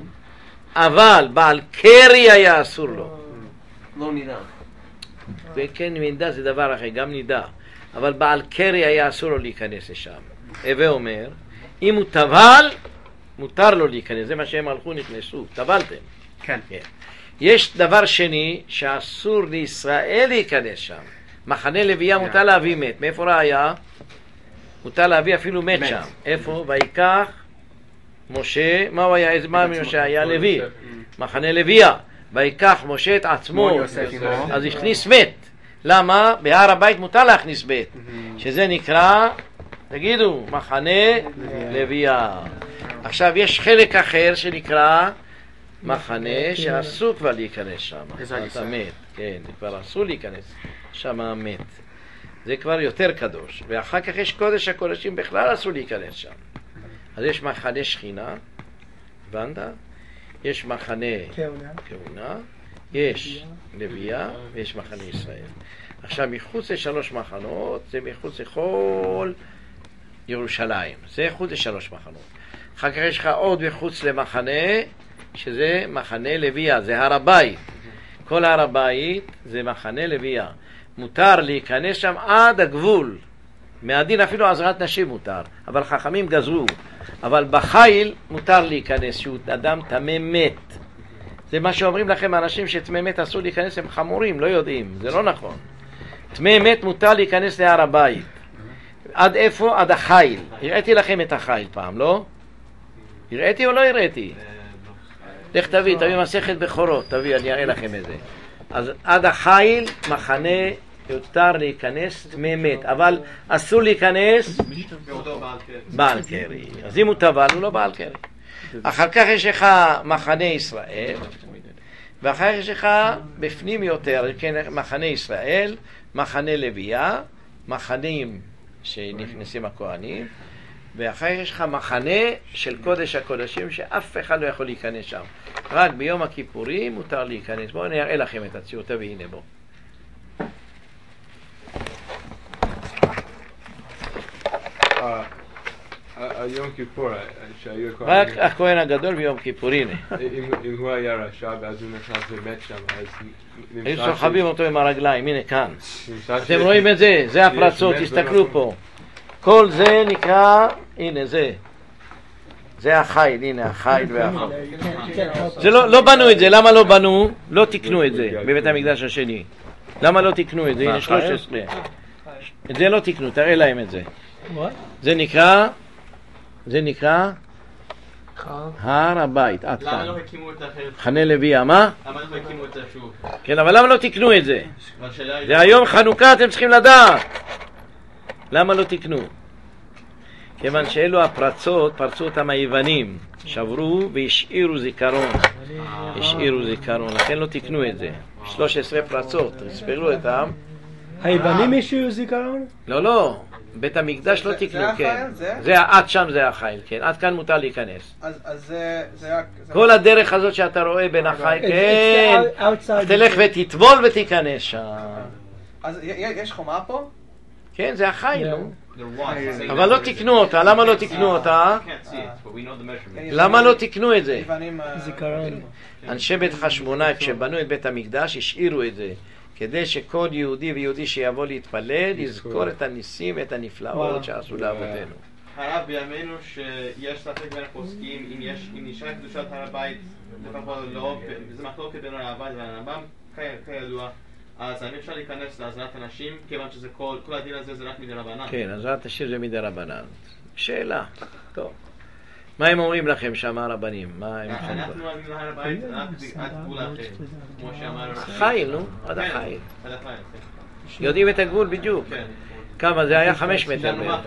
אבל בעל קרי היה אסור לו. לא נידה. וכן, נידה זה דבר אחר, גם נידה, אבל בעל קרי היה אסור לו להיכנס לשם. הווה אומר, אם הוא טבל, מותר לו להיכנס, זה מה שהם הלכו נכנסו, טבלתם. כן. כן. יש דבר שני שאסור לישראל להיכנס שם. מחנה לוויה מותר להביא מת. מאיפה ראיה? מותר להביא אפילו מת שם. איפה? ויקח משה, מה הוא היה? איזה מה משה היה? לוי. מחנה לוויה. ויקח משה את עצמו, אז הכניס מת. למה? בהר הבית מותר להכניס מת. שזה נקרא, תגידו, מחנה לוויה. עכשיו יש חלק אחר שנקרא מחנה שאסור כבר להיכנס שם. אתה מת, כן, זה כבר אסור להיכנס שם המת. זה כבר יותר קדוש. ואחר כך יש קודש הקודשים, בכלל אסור להיכנס שם. אז יש מחנה שכינה, הבנת? יש מחנה כהונה, יש לוויה ויש מחנה ישראל. עכשיו מחוץ לשלוש מחנות, זה מחוץ לכל ירושלים. זה מחוץ לשלוש מחנות. אחר כך יש לך עוד מחוץ למחנה, שזה מחנה לוויה, זה הר הבית. כל הר הבית זה מחנה לוויה. מותר להיכנס שם עד הגבול. מהדין אפילו עזרת נשים מותר, אבל חכמים גזרו. אבל בחיל מותר להיכנס, שהוא אדם טמא מת. זה מה שאומרים לכם, אנשים שטמא מת אסור להיכנס, הם חמורים, לא יודעים, זה לא נכון. טמא מת מותר להיכנס להר הבית. עד איפה? עד החיל. הראיתי לכם את החיל פעם, לא? הראיתי או לא הראיתי? לך תביא, תביא מסכת בכורות, תביא, אני אראה לכם את זה. אז עד החיל, מחנה, יותר להיכנס טמא מת, אבל אסור להיכנס בעל קרי. אז אם הוא טבל, הוא לא בעל קרי. אחר כך יש לך מחנה ישראל, ואחר כך יש לך בפנים יותר, מחנה ישראל, מחנה לוויה, מחנים שנכנסים הכהנים, ואחרי יש לך מחנה של קודש הקודשים שאף אחד לא יכול להיכנס שם. רק ביום הכיפורים מותר להיכנס. בואו נראה לכם את הציור, תביא, הנה בוא. היום כיפור, שהיו כל... רק הכהן הגדול ביום כיפור, הנה. אם הוא היה רשע, ואז הוא נכנס ומת שם, אז... היו סוחבים אותו עם הרגליים, הנה כאן. אתם רואים את זה? זה הפרצות, תסתכלו פה. כל זה נקרא, הנה זה. זה החיל, הנה החיל והחיל. זה לא, לא בנו את זה, למה לא בנו? לא תקנו את זה בבית המקדש השני. למה לא תקנו את זה? הנה שלוש עשרה. את זה לא תקנו, תראה להם את זה. זה נקרא, זה נקרא הר הבית, עד כאן. למה לא הקימו את החלק? חנה לוי, מה? למה לא הקימו את זה שוב? כן, אבל למה לא תקנו את זה? זה היום חנוכה, אתם צריכים לדעת. למה לא תקנו? כיוון שאלו הפרצות, פרצו אותם היוונים, שברו והשאירו זיכרון. השאירו זיכרון, לכן לא תקנו את זה. שלוש עשרה פרצות, תספרו אותם. היוונים השאירו זיכרון? לא, לא. בית המקדש לא תקנו, כן. זה עד שם זה החיל, כן. עד כאן מותר להיכנס. אז זה רק... כל הדרך הזאת שאתה רואה בין החיל, כן. תלך ותטבול ותיכנס שם. אז יש חומה פה? כן, זה החיל, נו. אבל לא תקנו אותה, למה לא תקנו אותה? למה לא תקנו את זה? זיכרון. אנשי בית חשמונאי, כשבנו את בית המקדש, השאירו את זה. כדי שכל יהודי ויהודי שיבוא להתפלל יזכור את הניסים ואת הנפלאות שעשו לאבותינו. הרב, בימינו שיש ספק בין הפוסקים, אם יש, אם נשאר קדושת הר הבית, לפחות לא, זה מחלוקת בין הר הבית והרמב"ם, כידוע, אז האם אפשר להיכנס לעזרת אנשים, כיוון שזה כל, כל הדין הזה זה רק מדי רבנן? כן, עזרת השם זה מדי רבנן. שאלה, טוב. מה הם אומרים לכם שם הרבנים? מה הם אומרים? אנחנו עדים להר הבית עד גבול אחר, כמו שאמר... חיל, נו, עד החיל. עד החיל, כן. יודעים את הגבול בדיוק. כמה? זה היה חמש מטר בערך.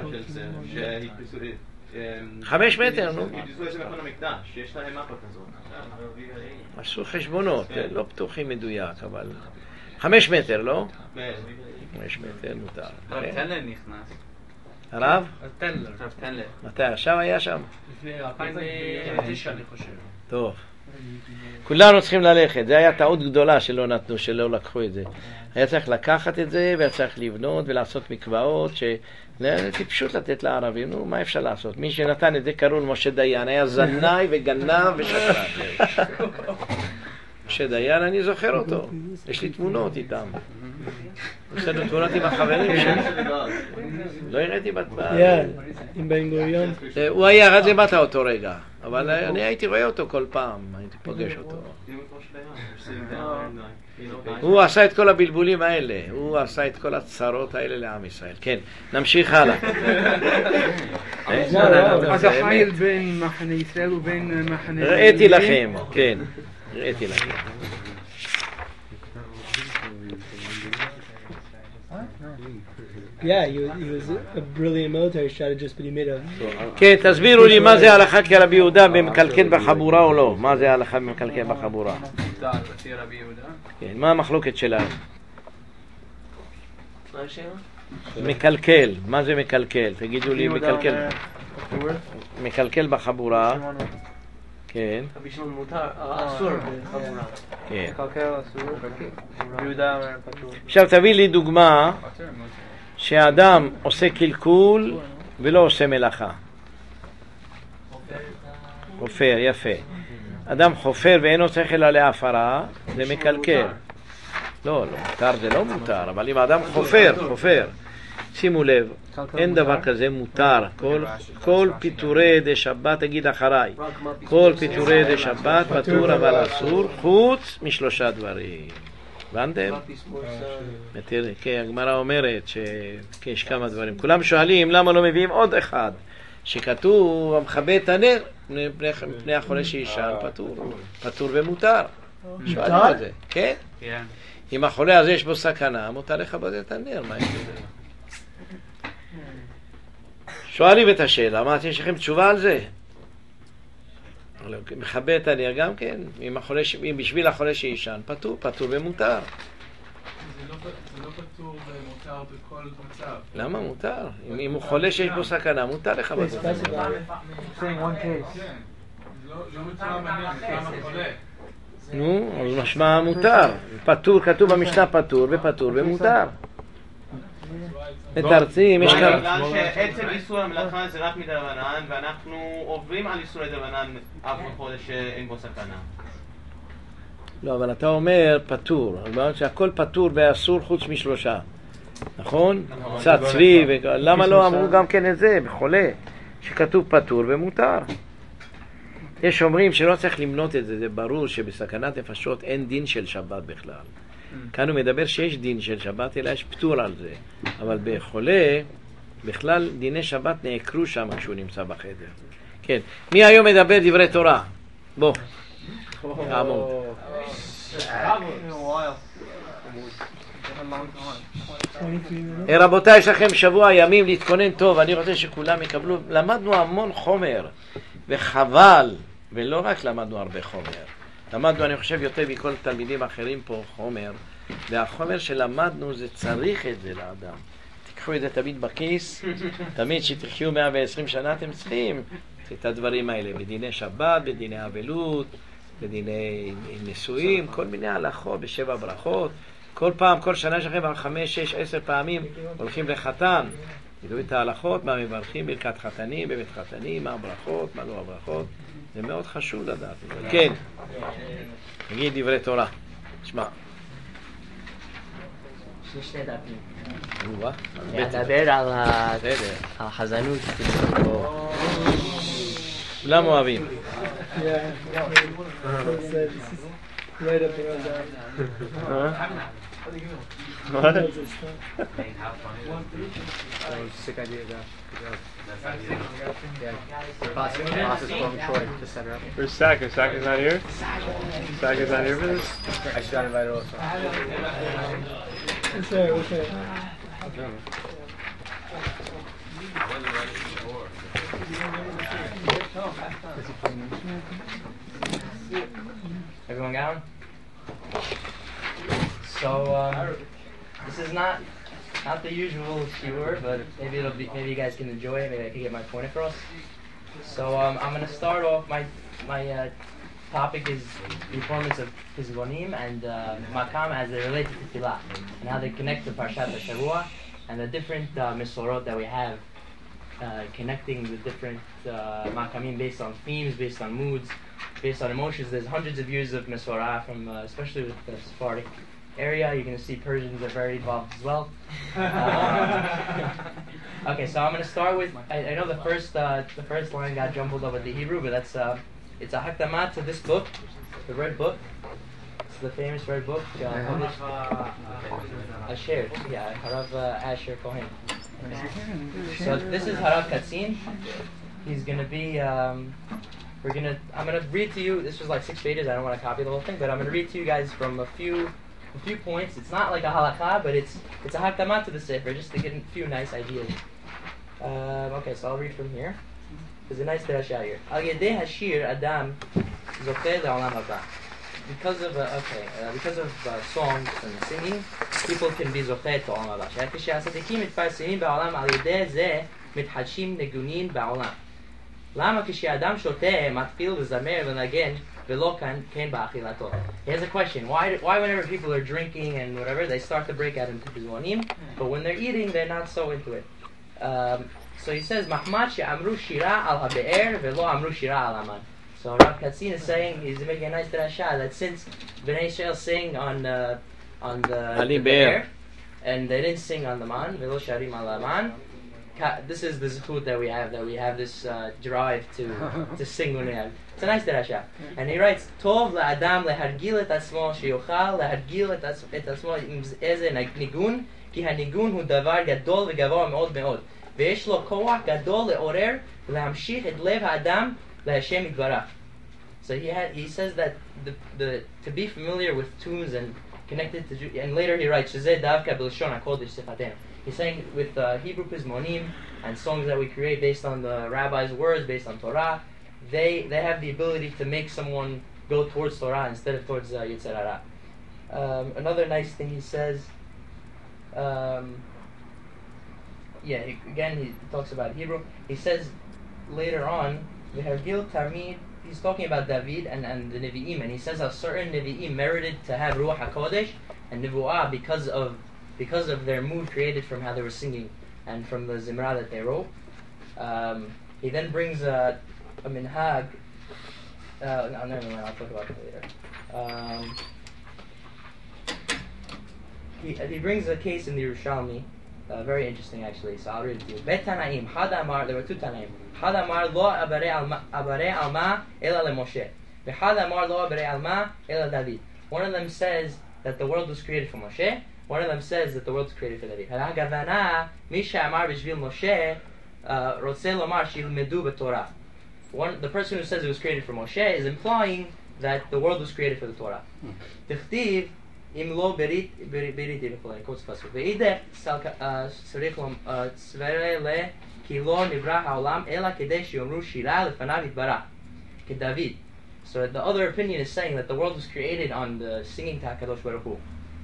חמש מטר, נו. ידעו איזה מכון המקדש, שיש להם מפה כזאת. עשו חשבונות, לא פתוחים מדויק, אבל... חמש מטר, לא? חמש מטר מותר. הרב טנלר נכנס. הרב? טנלר. הרב טנלר. מתי? עכשיו היה שם? לפני אלפיים ותשע אני חושב. טוב. כולנו צריכים ללכת. זה היה טעות גדולה שלא נתנו, שלא לקחו את זה. היה צריך לקחת את זה, והיה צריך לבנות ולעשות מקוואות, זה פשוט לתת לערבים. נו, מה אפשר לעשות? מי שנתן את זה קראו למשה דיין. היה זנאי וגנב ושקרן. משה דיין, אני זוכר אותו. יש לי תמונות איתם. יש לנו תמונות עם החברים שלי. לא הראיתי בטבע. עם בן גוריון. הוא היה רץ למטה אותו רגע. אבל אני הייתי רואה אותו כל פעם. הייתי פוגש אותו. הוא עשה את כל הבלבולים האלה. הוא עשה את כל הצרות האלה לעם ישראל. כן, נמשיך הלאה. אז החיל בין מחנה ישראל ובין מחנה... ראיתי לכם, כן. ראיתי לכם. Yeah, he was, he was a brilliant military strategist, but he made a... כן, תסבירו לי מה זה ההלכה כרבי יהודה במקלקל בחבורה או לא? מה זה ההלכה במקלקל בחבורה? כן, מה המחלוקת שלהם? מקלקל, מה זה מקלקל? תגידו לי, מקלקל... מקלקל בחבורה. כן. רבי שמעון מותר, אסור בחבורה. כן. מקלקל אסור. יהודה אומר פטור. עכשיו תביא לי דוגמה שהאדם עושה קלקול ולא עושה מלאכה. חופר, יפה. אדם חופר ואינו צריך אלא להפרה, זה מקלקל. לא, לא, מותר זה לא מותר, אבל אם האדם חופר, חופר, שימו לב, אין דבר כזה מותר. כל, כל פיטורי די שבת, תגיד אחריי, כל פיטורי די שבת פטור אבל אסור, חוץ משלושה דברים. הבנתם? כן, הגמרא אומרת שיש כמה דברים. כולם שואלים למה לא מביאים עוד אחד, שכתוב המכבה את הנר מפני החולה שישן, פטור, פטור ומותר. שואלים על זה, כן? אם החולה הזה יש בו סכנה, מותר לכבות את הנר, מה יש בזה? שואלים את השאלה, מה, יש לכם תשובה על זה? מכבה את הנר גם כן, אם, החולה, אם בשביל החולה שישן, פטור, פטור ומותר. זה לא פטור ומותר בכל מצב. למה מותר? אם הוא חולה שיש בו סכנה, מותר לך בזה. לא מותר מעניין, כמה חולה. נו, אז משמע מותר. פטור, כתוב במשנה פטור ופטור ומותר. מתרצים, יש כאן... בגלל שעצם איסור המלאכה זה רק מדרבנן, ואנחנו עוברים על איסור דרבנן אף חודש שאין בו סכנה. לא, אבל אתה אומר פטור, זאת שהכל פטור ואסור חוץ משלושה, נכון? קצת צבי, למה לא אמרו גם כן את זה, בחולה, שכתוב פטור ומותר? יש אומרים שלא צריך למנות את זה, זה ברור שבסכנת נפשות אין דין של שבת בכלל. כאן הוא מדבר שיש דין של שבת, אלא יש פטור על זה. אבל בחולה, בכלל דיני שבת נעקרו שם כשהוא נמצא בחדר. כן, מי היום מדבר דברי תורה? בוא. עמוד. רבותיי, יש לכם שבוע ימים להתכונן טוב, אני רוצה שכולם יקבלו. למדנו המון חומר, וחבל, ולא רק למדנו הרבה חומר. למדנו, אני חושב, יותר מכל תלמידים אחרים פה חומר, והחומר שלמדנו זה צריך את זה לאדם. תיקחו את זה תמיד בכיס, תמיד שתחיו מאה ועשרים שנה אתם צריכים את הדברים האלה, בדיני שבת, בדיני אבלות, בדיני נישואים, כל מיני הלכות, בשבע ברכות. כל פעם, כל שנה שלכם, על חמש, שש, עשר פעמים הולכים לחתן. תדעו את ההלכות, מה מברכים, ברכת חתנים, בבית חתנים, מה הברכות, מה לא הברכות. זה מאוד חשוב לדעת. כן, נגיד דברי תורה. שמע. יש שני דפים. נו, לדבר על החזנות. כולם אוהבים. What? Sick idea, Josh. Yeah. Boss, boss is calling Troy to set her up. Where's Saka? Saka's not here? Saka's not here for this? I should have invited her also. What's there? What's there? Everyone got one? So, um, this is not not the usual shiur, but maybe it'll be maybe you guys can enjoy it. Maybe I can get my point across. So, um, I'm gonna start off. My my uh, topic is the importance of Pizgonim and uh, Makam as they relate to Tefillah and how they connect to Parshat HaShavua and the different uh, Mesorot that we have, uh, connecting the different uh, Makamim based on themes, based on moods, based on emotions. There's hundreds of years of Mesorah from, uh, especially with the Sephardic area. You're going to see Persians are very involved as well. Uh, okay, so I'm going to start with. I, I know the first uh, the first line got jumbled up with the Hebrew, but that's uh, it's a hakdama to this book, the red book. It's the famous red book uh, published. Asher, yeah, Harav uh, Asher Cohen. So this is Harav Katzin. He's going to be. Um, we're gonna. I'm going to read to you. This was like six pages. I don't want to copy the whole thing, but I'm going to read to you guys from a few. A few points. It's not like a halakha, but it's it's a hakdama to the sefer, just to get a few nice ideas. Um, okay, so I'll read from here. There's a nice drasha here. Al yedei hashir adam zocher le'olam haba. Because of uh, okay, uh, because of uh, songs and singing, people can be zocher to olam haba. כשהצדיקים מתפרסמים בעולם על ידי זה מתחדשים ניגונים בעולם. למה כשאדם שותה מתחיל לזמר ולנגן? He has a question. Why, why whenever people are drinking and whatever, they start to break out into Pizgonim, but when they're eating, they're not so into it. Um, so he says, Mahmad she'amru shira al ha'be'er ve'lo amru shira al aman. So Rav Katzin is saying, he's making a nice drasha, that since Bnei Israel sing on, uh, on the, the be'er, and they didn't sing on the man, ve'lo sharim al aman, this is the zechut that we have, that we have this uh, drive to to sing when we have. It's a nice derasha. And he writes, Tov la'adam lehargil et asmo sheyochal lehargil et asmo im eze nigun ki hanigun hu davar gadol v'gavor me'od me'od ve'yesh lo koach gadol le'orer le'hamshich et lev ha'adam le'Hashem yitbarach. So he had, he says that the, the to be familiar with tunes and connected to, and later he writes, Shezeh davka b'lishon hakodesh sifatenu. He's saying with uh, Hebrew Pizmonim and songs that we create based on the rabbi's words, based on Torah, they they have the ability to make someone go towards Torah instead of towards uh, Yetzer Hara. Um, another nice thing he says, um, yeah, he, again he talks about Hebrew. He says later on, V'hergil Tamid, he's talking about David and, and the Nevi'im, and he says how certain Nevi'im merited to have Ruach HaKodesh and Nevu'ah because of because of their mood created from how they were singing and from the Zimra that they wrote. Um, he then brings a, a minhag. Uh, no, never mind, I'll talk about it later. Um, he, he brings a case in the Yerushalmi, uh, very interesting actually, so I'll read it to you. Bet Tanaim, Had Amar, there were two Tanaim. Had Amar lo abare alma ela leMoshe. V'Had Amar lo abare alma ela David. One of them says that the world was created for Moshe. One of them says that the world was created for David. Hagavana Misha Amar b'shvil Moshe Rotze lomar shilmedu b'Torah. One, the person who says it was created for Moshe is implying that the world was created for the Torah. Tichtiv im lo berit beriti v'kolei quotes pasuk ve'idech tzarich tzvere le ki lo nivra ha'olam ela kedei sheyomru shira lefanav yitbarach keDavid. So the other opinion is saying that the world was created on the singing to HaKadosh Baruch Hu.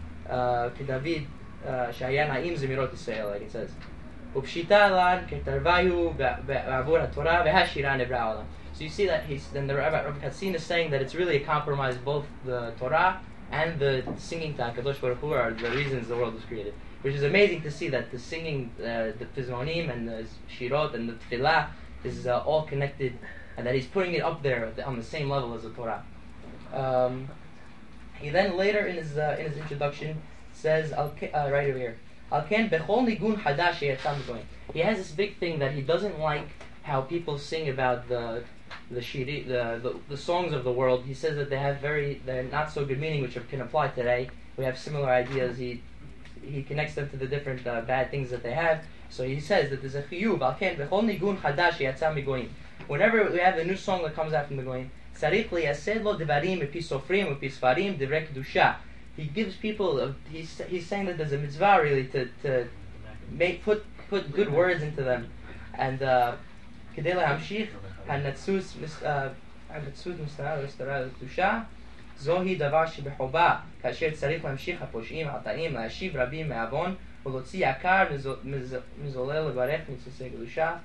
KeDavid shaya na'im zemirot Yisrael, like it says. Upshita lan ketarvayu ba'avur haTorah v'hashira nivra ha'olam. So you see that he's then the Rabbi Rabbi Katzin is saying that it's really a compromise. Both the Torah and the singing to HaKadosh Baruch Hu are the reasons the world was created. Which is amazing to see that the singing, uh, the Pizmonim and the Shirot and the Tefillah is uh, all connected, and that he's putting it up there on the same level as the Torah. Um, he then later in his uh, in his introduction says, uh, right over here, Al-Ken bechol nigun hadash sheyatzam goyim. He has this big thing that he doesn't like how people sing about the the shiri, the, the the songs of the world. He says that they have very they're not so good meaning, which can apply today. We have similar ideas. He he connects them to the different uh, bad things that they have. So he says that there's a chiyuv Al-Ken bechol nigun hadash sheyatzam goyim. Whenever we have a new song that comes out from the goyim, tzarich liyased lo devarim epi sofrim epi sfarim divrei kedusha. He gives people. A, he's he's saying that there's a mitzvah really to to make put put good words into them, and kedei lahamshich hanatzus hanatzus mistara mistara kedusha zohi davar shebechoba kasher tzarich lahamshich haposhim hataim laashiv rabim me'avon ulotzi yakar mizolel levarech mitzvosei kedusha,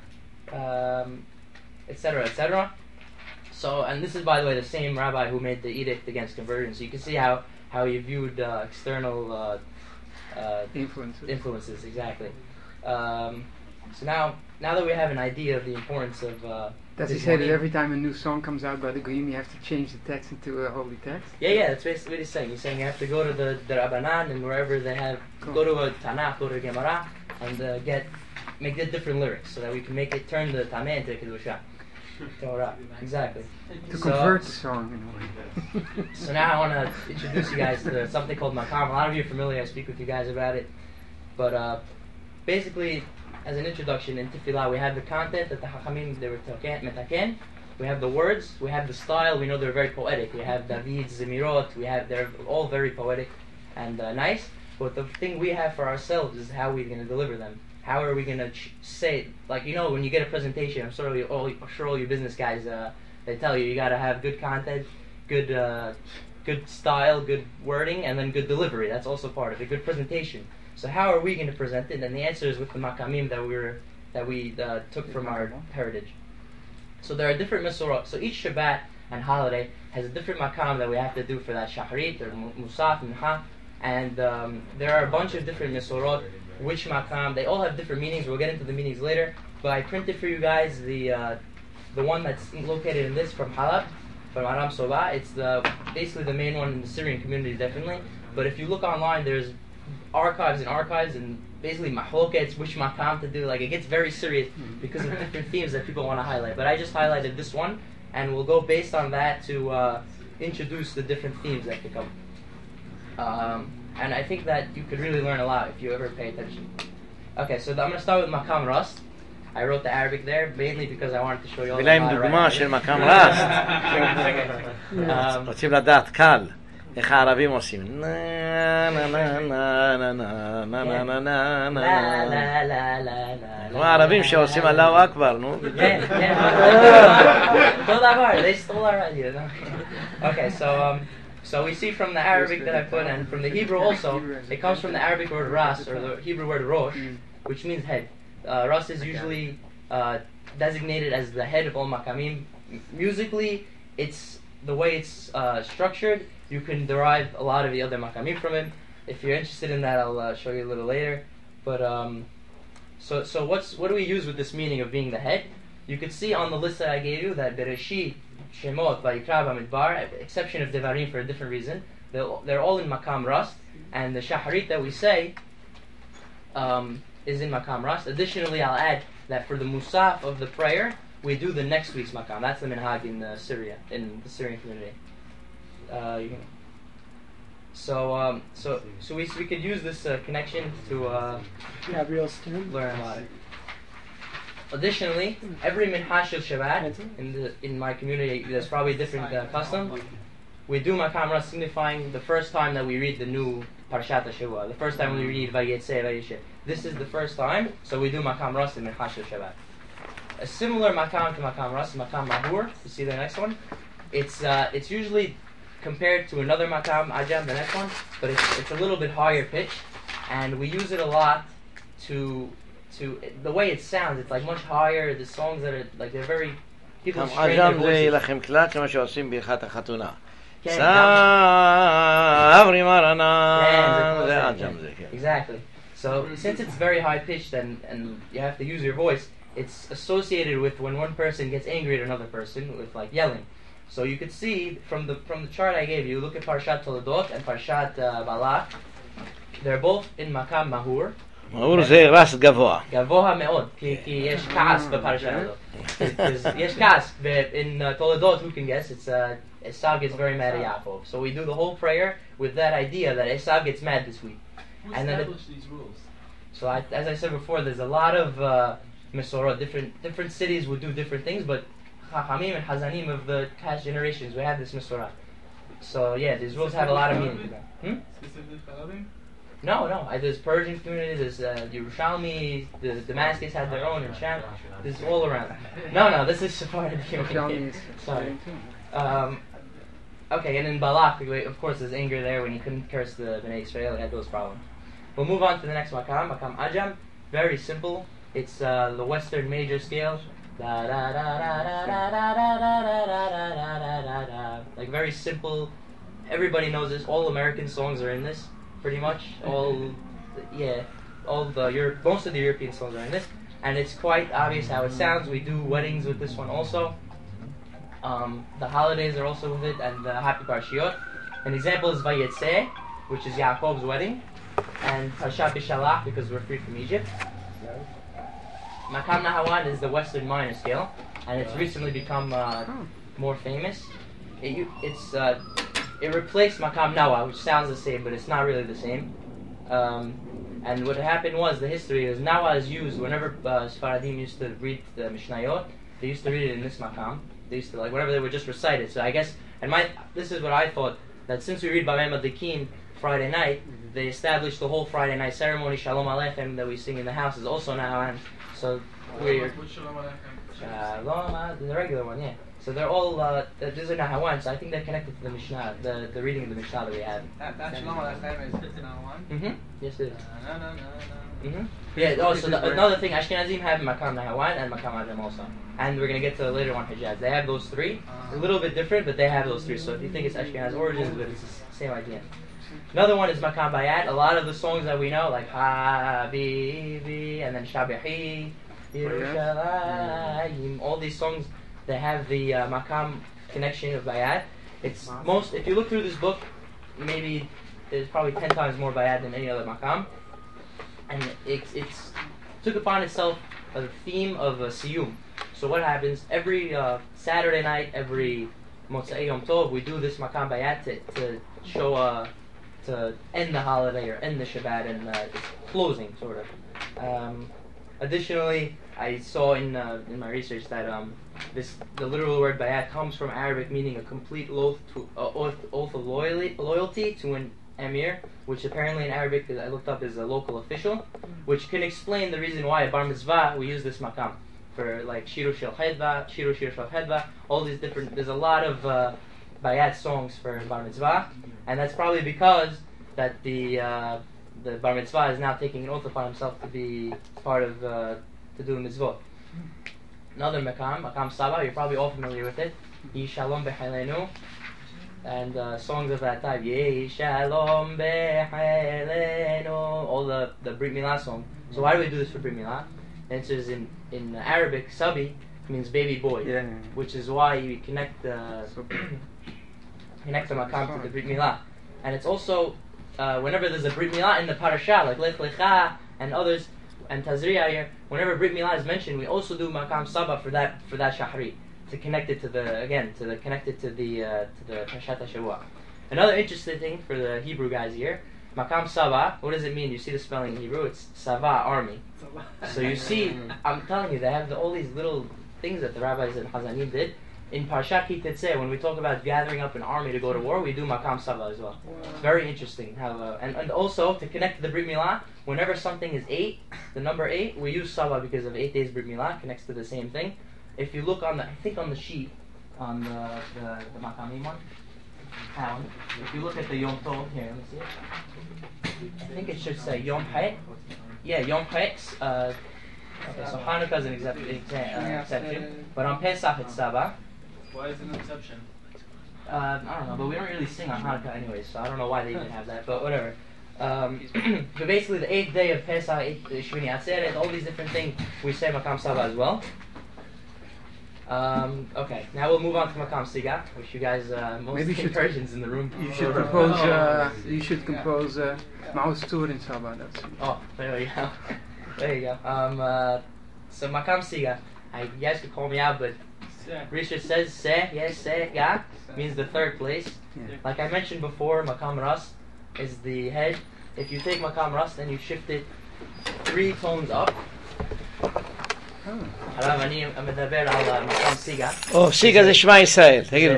et cetera, et cetera. So, and this is, by the way, the same rabbi who made the edict against conversion. So you can see how. How he viewed uh, external uh, uh, influences. Influences, exactly. Um, so now, now that we have an idea of the importance of, uh, does he say that every time a new song comes out by the Goyim, you have to change the text into a holy text? Yeah, yeah, that's basically what he's saying. He's saying you have to go to the, the Rabbanan and wherever they have, cool. Go to a Tanakh, go to a Gemara, and uh, get make the different lyrics so that we can make it turn the Tameh into Kedusha. Torah, exactly. To so, convert the song in a way. So now I want to introduce you guys to something called Makam. A lot of you are familiar. I speak with you guys about it. But uh, basically, as an introduction in Tefillah, we have the content that the Hachamim they were metaken. We have the words. We have the style. We know they're very poetic. We have David's Zemirot. We have they're all very poetic and uh, nice. But the thing we have for ourselves is how we're going to deliver them. How are we going to ch- say, like, you know, when you get a presentation, I'm sure all, I'm sure all you business guys, uh, they tell you, you got to have good content, good uh, good style, good wording, and then good delivery. That's also part of it, good presentation. So how are we going to present it? And the answer is with the makamim that we were, that we uh, took from our heritage. So there are different misorot. So each Shabbat and holiday has a different makam that we have to do for that shahrit, or musaf, minha, and um, there are a bunch of different misorot. Which makam, they all have different meanings. We'll get into the meanings later. But I printed for you guys the uh, the one that's located in this from Halab, from Aram Soba. It's the basically the main one in the Syrian community, definitely. But if you look online, there's archives and archives and basically mahlokets, which makam to do. Like, it gets very serious because of different themes that people want to highlight. But I just highlighted this one, and we'll go based on that to uh, introduce the different themes that could come. Um, And I think that you could really learn a lot if you ever pay attention. Okay, so I'm going to start with Makam Rast. I wrote the Arabic there mainly because I wanted to show you all the ולהם דוגמה של מקם רסט. רוצים לדעת קל איך הערבים עושים. נה נה נה נה נה נה נה נה נה נה נה. כמו הערבים שעושים אללהו אכבר, נו. כן, כן. אותו דבר, they stole our idea. Okay, so um, So we see from the Arabic that I put and from the Hebrew also, it comes from the Arabic word ras or the Hebrew word rosh, which means head. Uh, ras is usually uh, designated as the head of all makamim. Musically, it's the way it's uh, structured. You can derive a lot of the other makamim from it. If you're interested in that, I'll uh, show you a little later. But um, so so what's what do we use with this meaning of being the head? You could see on the list that I gave you that Bereshit, Shemot, Vayikra, Bamidbar, exception of Devarim for a different reason. They're, they're all in Makam Rast, and the Shaharit that we say um, is in Makam Rast. Additionally, I'll add that for the Musaf of the prayer, we do the next week's Makam. That's the Minhag in uh, Syria, in the Syrian community. Uh, you can, so, um, so, so we we could use this uh, connection to uh, Gabriel Stern. learn about it. Additionally, every Minhaj of Shabbat in the in my community, there's probably a different uh, custom. We do Makam Ras signifying the first time that we read the new Parshat HaShavua, the first time we read Vayetze Vayeshe. This is the first time, so we do Makam Ras in Minhaj of Shabbat. A similar Makam to Makam Ras, Makam Mahur. You see the next one? It's uh, it's usually compared to another Makam Ajam, the next one, but it's it's a little bit higher pitch, and we use it a lot to. To the way it sounds, it's like much higher. The songs that are like they're very people strain their voices. לכם קלט כמו שעושים ברכת החתונה. כן, סברי מרנן, זה אג'ם זה, כן. Exactly. So since it's very high pitched and and you have to use your voice, it's associated with when one person gets angry at another person with like yelling. So you could see from the from the chart I gave you. Look at Parshat Toledot and Parshat uh, Balak. They're both in Makam Mahur. מאור זה רס גבוה. גבוה מאוד, כי יש כעס בפרשה הזאת. יש כעס, in Toledot, who can guess, it's uh, Esav gets very mad at Yaakov. So we do the whole prayer with that idea that Esav gets mad this week. Who and then established these rules? So I, as I said before, there's a lot of uh, Mesorah, different different cities would do different things, but Chachamim and Hazanim of the past generations, we have this Mesorah. So yeah, these rules have a lot of meaning to them. Hmm? Specifically Chalabim? No, no. I, there's Persian communities, there's uh, Yerushalmi, the Damascus had their own, and Sham. This is all around. No, no, this is Sephardic community. Sorry. Um, okay, and in Balak, of course, there's anger there when he couldn't curse the Bnei Israel. He had those problems. We'll move on to the next Makam, Makam Ajam. Very simple. It's uh, the Western major scale. Like very simple. Everybody knows this. All American songs are in this. Pretty much all, yeah, all the Europe, most of the European songs are in this, and it's quite obvious how it sounds. We do weddings with this one also. Um, the holidays are also with it, and the Happy Parshiot. An example is Vayetze, which is Yaakov's wedding, and Parshat Bishalach because we're free from Egypt. Makam Nahawan is the Western minor scale, and it's recently become uh, more famous. It, it's uh, It replaced Makam Nawa, which sounds the same, but it's not really the same. Um, and what happened was, the history is, Nawa is used whenever uh, Sfaradim used to read the Mishnayot, they used to read it in this Makam. They used to, like, whenever they would just recite it. So I guess, and my, this is what I thought, that since we read Bamei Madikim Friday night, they established the whole Friday night ceremony, Shalom Aleichem, that we sing in the house, is also Nahawan. So we're... Shalom Aleichem? Shalom, the regular one, yeah. So they're all, uh, these are Nahawan, so I think they're connected to the Mishnah, the, the reading of the Mishnah that we have. That, that Shalom Aleichem is Nahawan? Mm-hmm. Yes, it is. No, no, no, no. Mm-hmm. Yeah, oh, so the, another thing, Ashkenazim have Makam Nahawan and Makam Ajam also. And we're going to get to the later one, Hijaz. They have those three. A little bit different, but they have those three. So if you think it's Ashkenaz origins, but it's the same idea. Another one is Makam Bayat. A lot of the songs that we know, like Habibi, and then Shabihi, Yerushalayim, all these songs, they have the uh, Makam connection of Bayat. It's most, if you look through this book, maybe there's probably ten times more Bayat than any other Makam. And it's, it's took upon itself a theme of a Siyum. So what happens, every uh, Saturday night, every Motzei Yom Tov, we do this Makam Bayat to, to show, uh, to end the holiday or end the Shabbat, and uh, it's closing, sort of. Um, additionally, I saw in uh, in my research that um, this the literal word Bayat comes from Arabic, meaning a complete oath, to, uh, oath, oath of loyalty, loyalty to an emir, which apparently in Arabic, I looked up, is a local official, which can explain the reason why at Bar Mitzvah we use this Makam. For like Shiru Shel Hedva, Shiru Shir Shel Hedva, all these different, there's a lot of uh, bayat songs for bar mitzvah, and that's probably because that the uh, the bar mitzvah is now taking an oath upon himself to be part of uh, to do mitzvot. Another makam, makam Saba, you're probably all familiar with it. Yi Shalom B'Halenu, and uh, songs of that type. Yi Shalom B'Halenu, all the the Brit Milah song. So why do we do this for Brit Milah? The answer is in in Arabic, Sabi means baby boy, Yeah, yeah. which is why you connect the connect the makam to the Brit Milah, and it's also uh, whenever there's a Brit Milah in the parasha, like Lech Lecha and others, and Tazriya here, whenever Brit Milah is mentioned, we also do makam Saba for that for that shahri, to connect it to the again to the connect it to the uh, to the Parashat HaShavua. Another interesting thing for the Hebrew guys here, makam Saba. What does it mean? You see the spelling in Hebrew. It's Sava, army. So you see, I'm telling you, they have the, all these little things that the rabbis and Hazanim did. In Parshat Ki Tetzeh, when we talk about gathering up an army to go to war, we do makam Saba as well. It's very interesting how, uh, and and also to connect to the Brit Milah. Whenever something is eight, the number eight, we use Saba because of eight days Brit Milah connects to the same thing. If you look on the, I think on the sheet, on the the, the makamim one, pound. If you look at the Yom Tov here, let me see it. I think it should say Yom Ha'et. Yeah, Yom Ha'et. Uh, okay, so Hanukkah is an except, exa- uh, exception, but on Pesach it's Saba. Why is it an exception? Uh, I don't know, but we don't really sing on Hanukkah anyway, so I don't know why they even have that, but whatever. Um, so basically, the eighth day of Pesach, eighth, Shmini Atzeret, all these different things, we say Makam Saba as well. Um, okay, now we'll move on to Makam Siga, which you guys, uh, most Maybe you should- Persians in the room. You should compose. Uh, you should compose uh, Mao's tour in Saba. That's. Oh, there we go. There you go. Um, uh, so Makam Siga, I, you guys could call me out, but research says Se, yes, Se, Ga, means the third place. Yeah. Like I mentioned before, Makam Ras is the head. If you take Makam Ras, then you shift it three tones up. עכשיו אני מדבר על מקום סיגה. או, סיגה זה שמע ישראל, תגידו.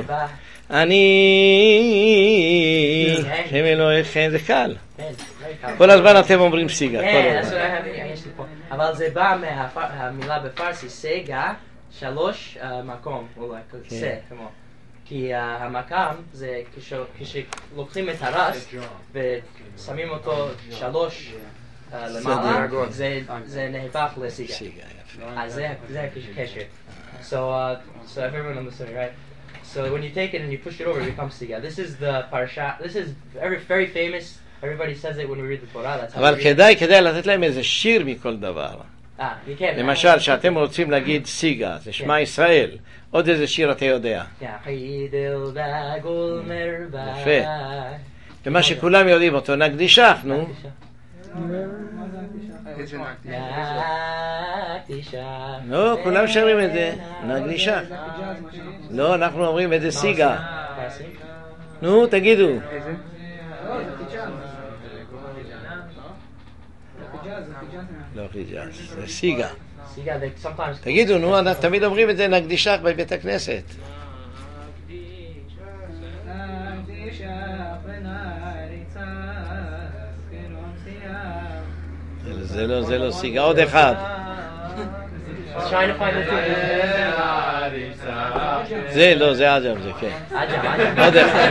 אני... שם אלוהיכם, זה קל. כל הזמן אתם אומרים סיגה. כן, יש לי פה. אבל זה בא מהמילה בפרסי, סיגה, שלוש מקום, אולי, סה, כמו. כי המקם זה כשלוקחים את הרס ושמים אותו שלוש למעלה, זה נהפך לסיגה. אז זה הקשר. So, uh, so everyone understood, right? So when you take it and you push it over, it becomes siga. This is the parasha. This is very, very famous. Everybody says it when we read the Torah. That's how אבל we read כדאי, כדאי לתת להם איזה שיר מכל דבר. it. Ah, you can't. למשל, שאתם רוצים להגיד סיגה, זה שמע ישראל. עוד איזה שיר אתה יודע. יפה. ומה שכולם יודעים אותו, נקדישך, נו. לא, כולם שרים את זה, נקדישך. לא, אנחנו אומרים את זה סיגה. נו, תגידו. לא חיג'אז, זה סיגה. תגידו, נו, אנחנו תמיד אומרים את זה, נקדישך בבית הכנסת. זה לא, זה לא סיגה, עוד אחד. זה לא, זה עג'ם, זה כן. עוד אחד.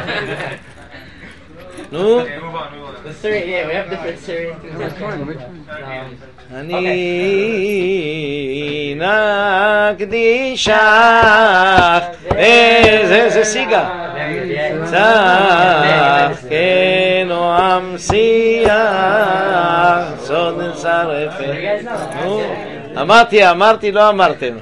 נו? אני נקדישך, זה סיגה. צח כנועם שיח, סוד נצרפת. נו, אמרתי, אמרתי, לא אמרתם.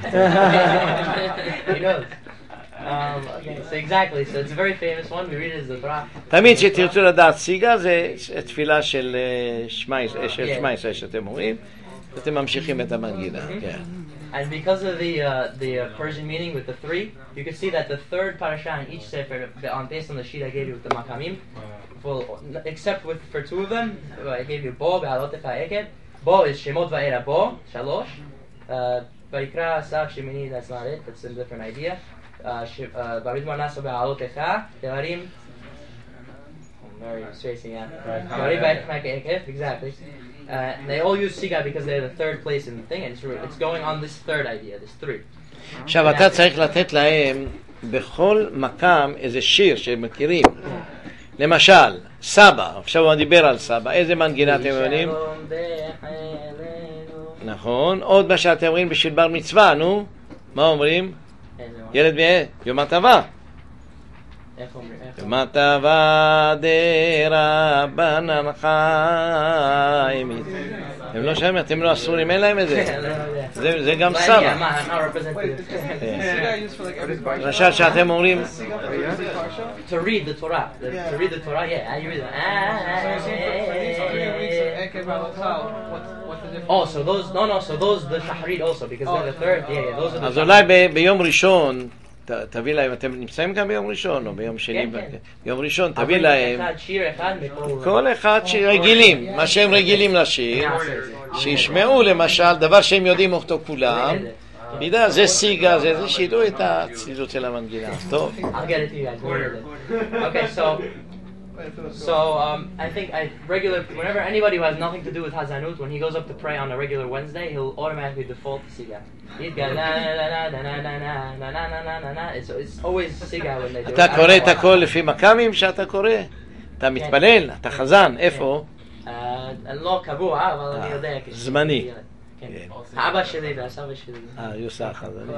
Um, okay, so exactly, so it's a very famous one. We read it as the Brach. תמיד שתרצו לדעת סיגה זה תפילה של שמע ישראל שאתם אומרים, ואתם ממשיכים את המנגינה. And because of the uh, the uh, Persian meaning with the three, you can see that the third parasha in each sefer, on based on the sheet I gave you with the makamim, well, except with for two of them, I gave you Bo, Be'alotecha Eket. Bo is Shemot Va'era Bo, Shalosh. Vayikra Asaf Shemini, that's not it. That's a different idea. Baridma Naso Be'alotecha Devarim. I'm very stressing out. Devarim Va'era Eket, exactly. Uh, they all use siga because they're the third place in the thing, and it's, it's going on this third idea, this three. עכשיו אתה צריך לתת להם בכל מקם איזה שיר שמכירים. למשל, סבא, עכשיו הוא דיבר על סבא, איזה מנגינה אתם יודעים? נכון, עוד מה שאתם אומרים בשביל בר מצווה, נו, מה אומרים? ילד מה? יום הטבה. יום הטבה דרבנן חיים. הם לא שומעים, אתם לא אסורים, אין להם את זה. זה גם סבא. למשל שאתם אומרים To read the Torah. To read the Torah, yeah. You read it. Oh, so those, no, no, so those, the Shahrid also, because they're the third, yeah, yeah, those are the אז אולי ביום ראשון תביא להם, אתם נמצאים גם ביום ראשון או ביום שני? ביום ראשון תביא להם כל אחד שרגילים, מה שהם רגילים לשיר, שישמעו למשל דבר שהם יודעים אותו כולם, בידה זה סיגה, זה שידעו את הצילות של המנגינה. טוב? I'll get it to you guys. Okay, so so um, I think I regular whenever anybody who has nothing to do with Hazanut, when he goes up to pray on a regular Wednesday, he'll automatically default to Siga. He'd go na na na na na na na na na na na na. It's it's always Siga when they do it. אתה קורא את הכל לפי מקמים שאתה קורא? אתה מתפלל? אתה חזן? איפה? לא קבוע, אבל אני יודע. זמני. האבא שלי והסבא שלי. אה, יוסף חזני.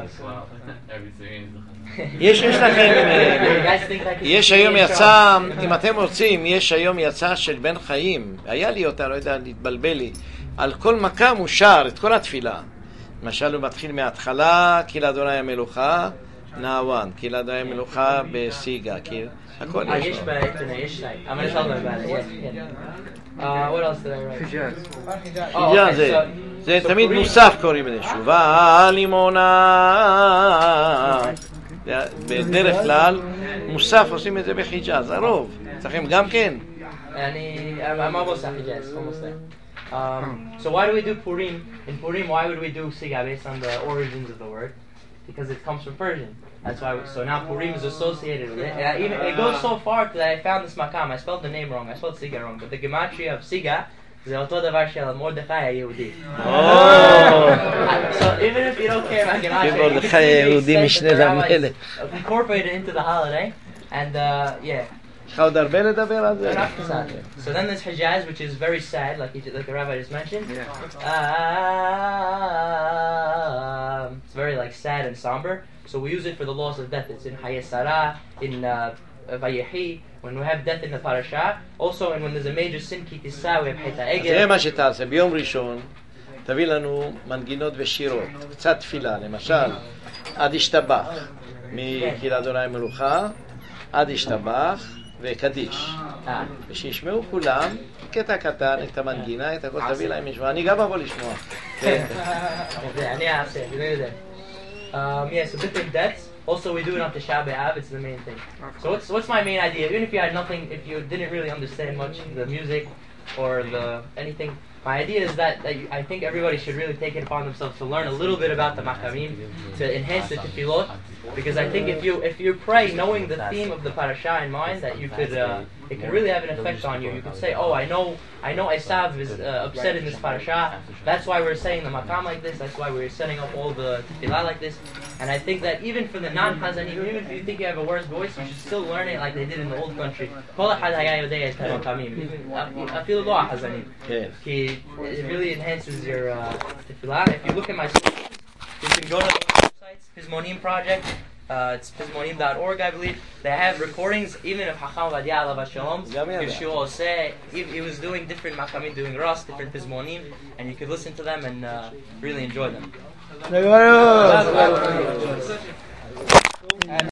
יש יש לכם, יש היום יצא, אם אתם רוצים, יש היום יצא של בן חיים, היה לי אותה, לא יודע, להתבלבל לי, על כל מקם הוא שר את כל התפילה. למשל הוא מתחיל מההתחלה, כי לאדוני המלוכה, נעוון, כי לאדוני המלוכה בסיגה, כי הכל יש. יש באינטרנט, יש שי. I'm gonna tell them about it, yes. Uh, what else did I write? חיג'אז. זה תמיד מוסף קוראים לזה, שובה לימונה. בדרך כלל מוסף עושים את זה בחיג'אז, הרוב. צריכים גם כן? אני, I'm almost at חיג'אז, almost there. Um, so why do we do Purim? In Purim, why would we do Siga based on the origins of the word? Because it comes from Persian. That's why. So now Purim is associated with it. And I even it goes so far that I found this makam. I spelled the name wrong. I spelled Siga wrong. But the gematria of Siga is אותו דבר של מרדכי היהודי. So even if you don't care about gematria, you can see the extent that the rabbis incorporated into the holiday. And uh, yeah. יש לך עוד הרבה לדבר על זה? So then there's Hijaz, which is very sad, like, like the rabbi just mentioned. Yeah. Uh, it's very like sad and somber. So we use it for the loss of death. It's in Hayy Sarah, in uh, Vayehi, when we have death in the parasha. Also, and when there's a major sin, Ki Tisa, we have Hayt HaEgel. זה מה שתעשה, ביום ראשון תביא לנו מנגינות ושירות, קצת תפילה, למשל, עד ישתבח, כי לאדוני המלוכה, עד ישתבח, וקדיש. ושישמעו כולם, קטע קטן, את המנגינה, את הכל תביא להם לשמוע. אני גם אבוא לשמוע. אני אעשה, אני יודע. Yeah, so different deaths. Also, we do it on Tisha B'Av. It's the main thing. So what's what's my main idea? Even if you had nothing, if you didn't really understand much the music or the anything, my idea is that, that you, I think everybody should really take it upon themselves to learn a little bit about the Makamim, to enhance the tefillot, because I think if you if you pray knowing the theme of the parasha in mind, that you could uh, it could really have an effect on you. You could say, oh, I know I know Esav is uh, upset in this parasha. That's why we're saying the makam like this. That's why we're setting up all the tefillah like this. And I think that even for the non-Hazanim, even if you think you have a worse voice, you should still learn it like they did in the old country. It really enhances your uh, tefillah. If you look at my solutions, you can go to the websites, Pizmonim Project. Uh, it's pizmonim dot org, I believe. They have recordings, even of Chacham Vadia Alav Shalom. He, he was doing different makamim, doing ras, different pizmonim, and you could listen to them and uh, really enjoy them.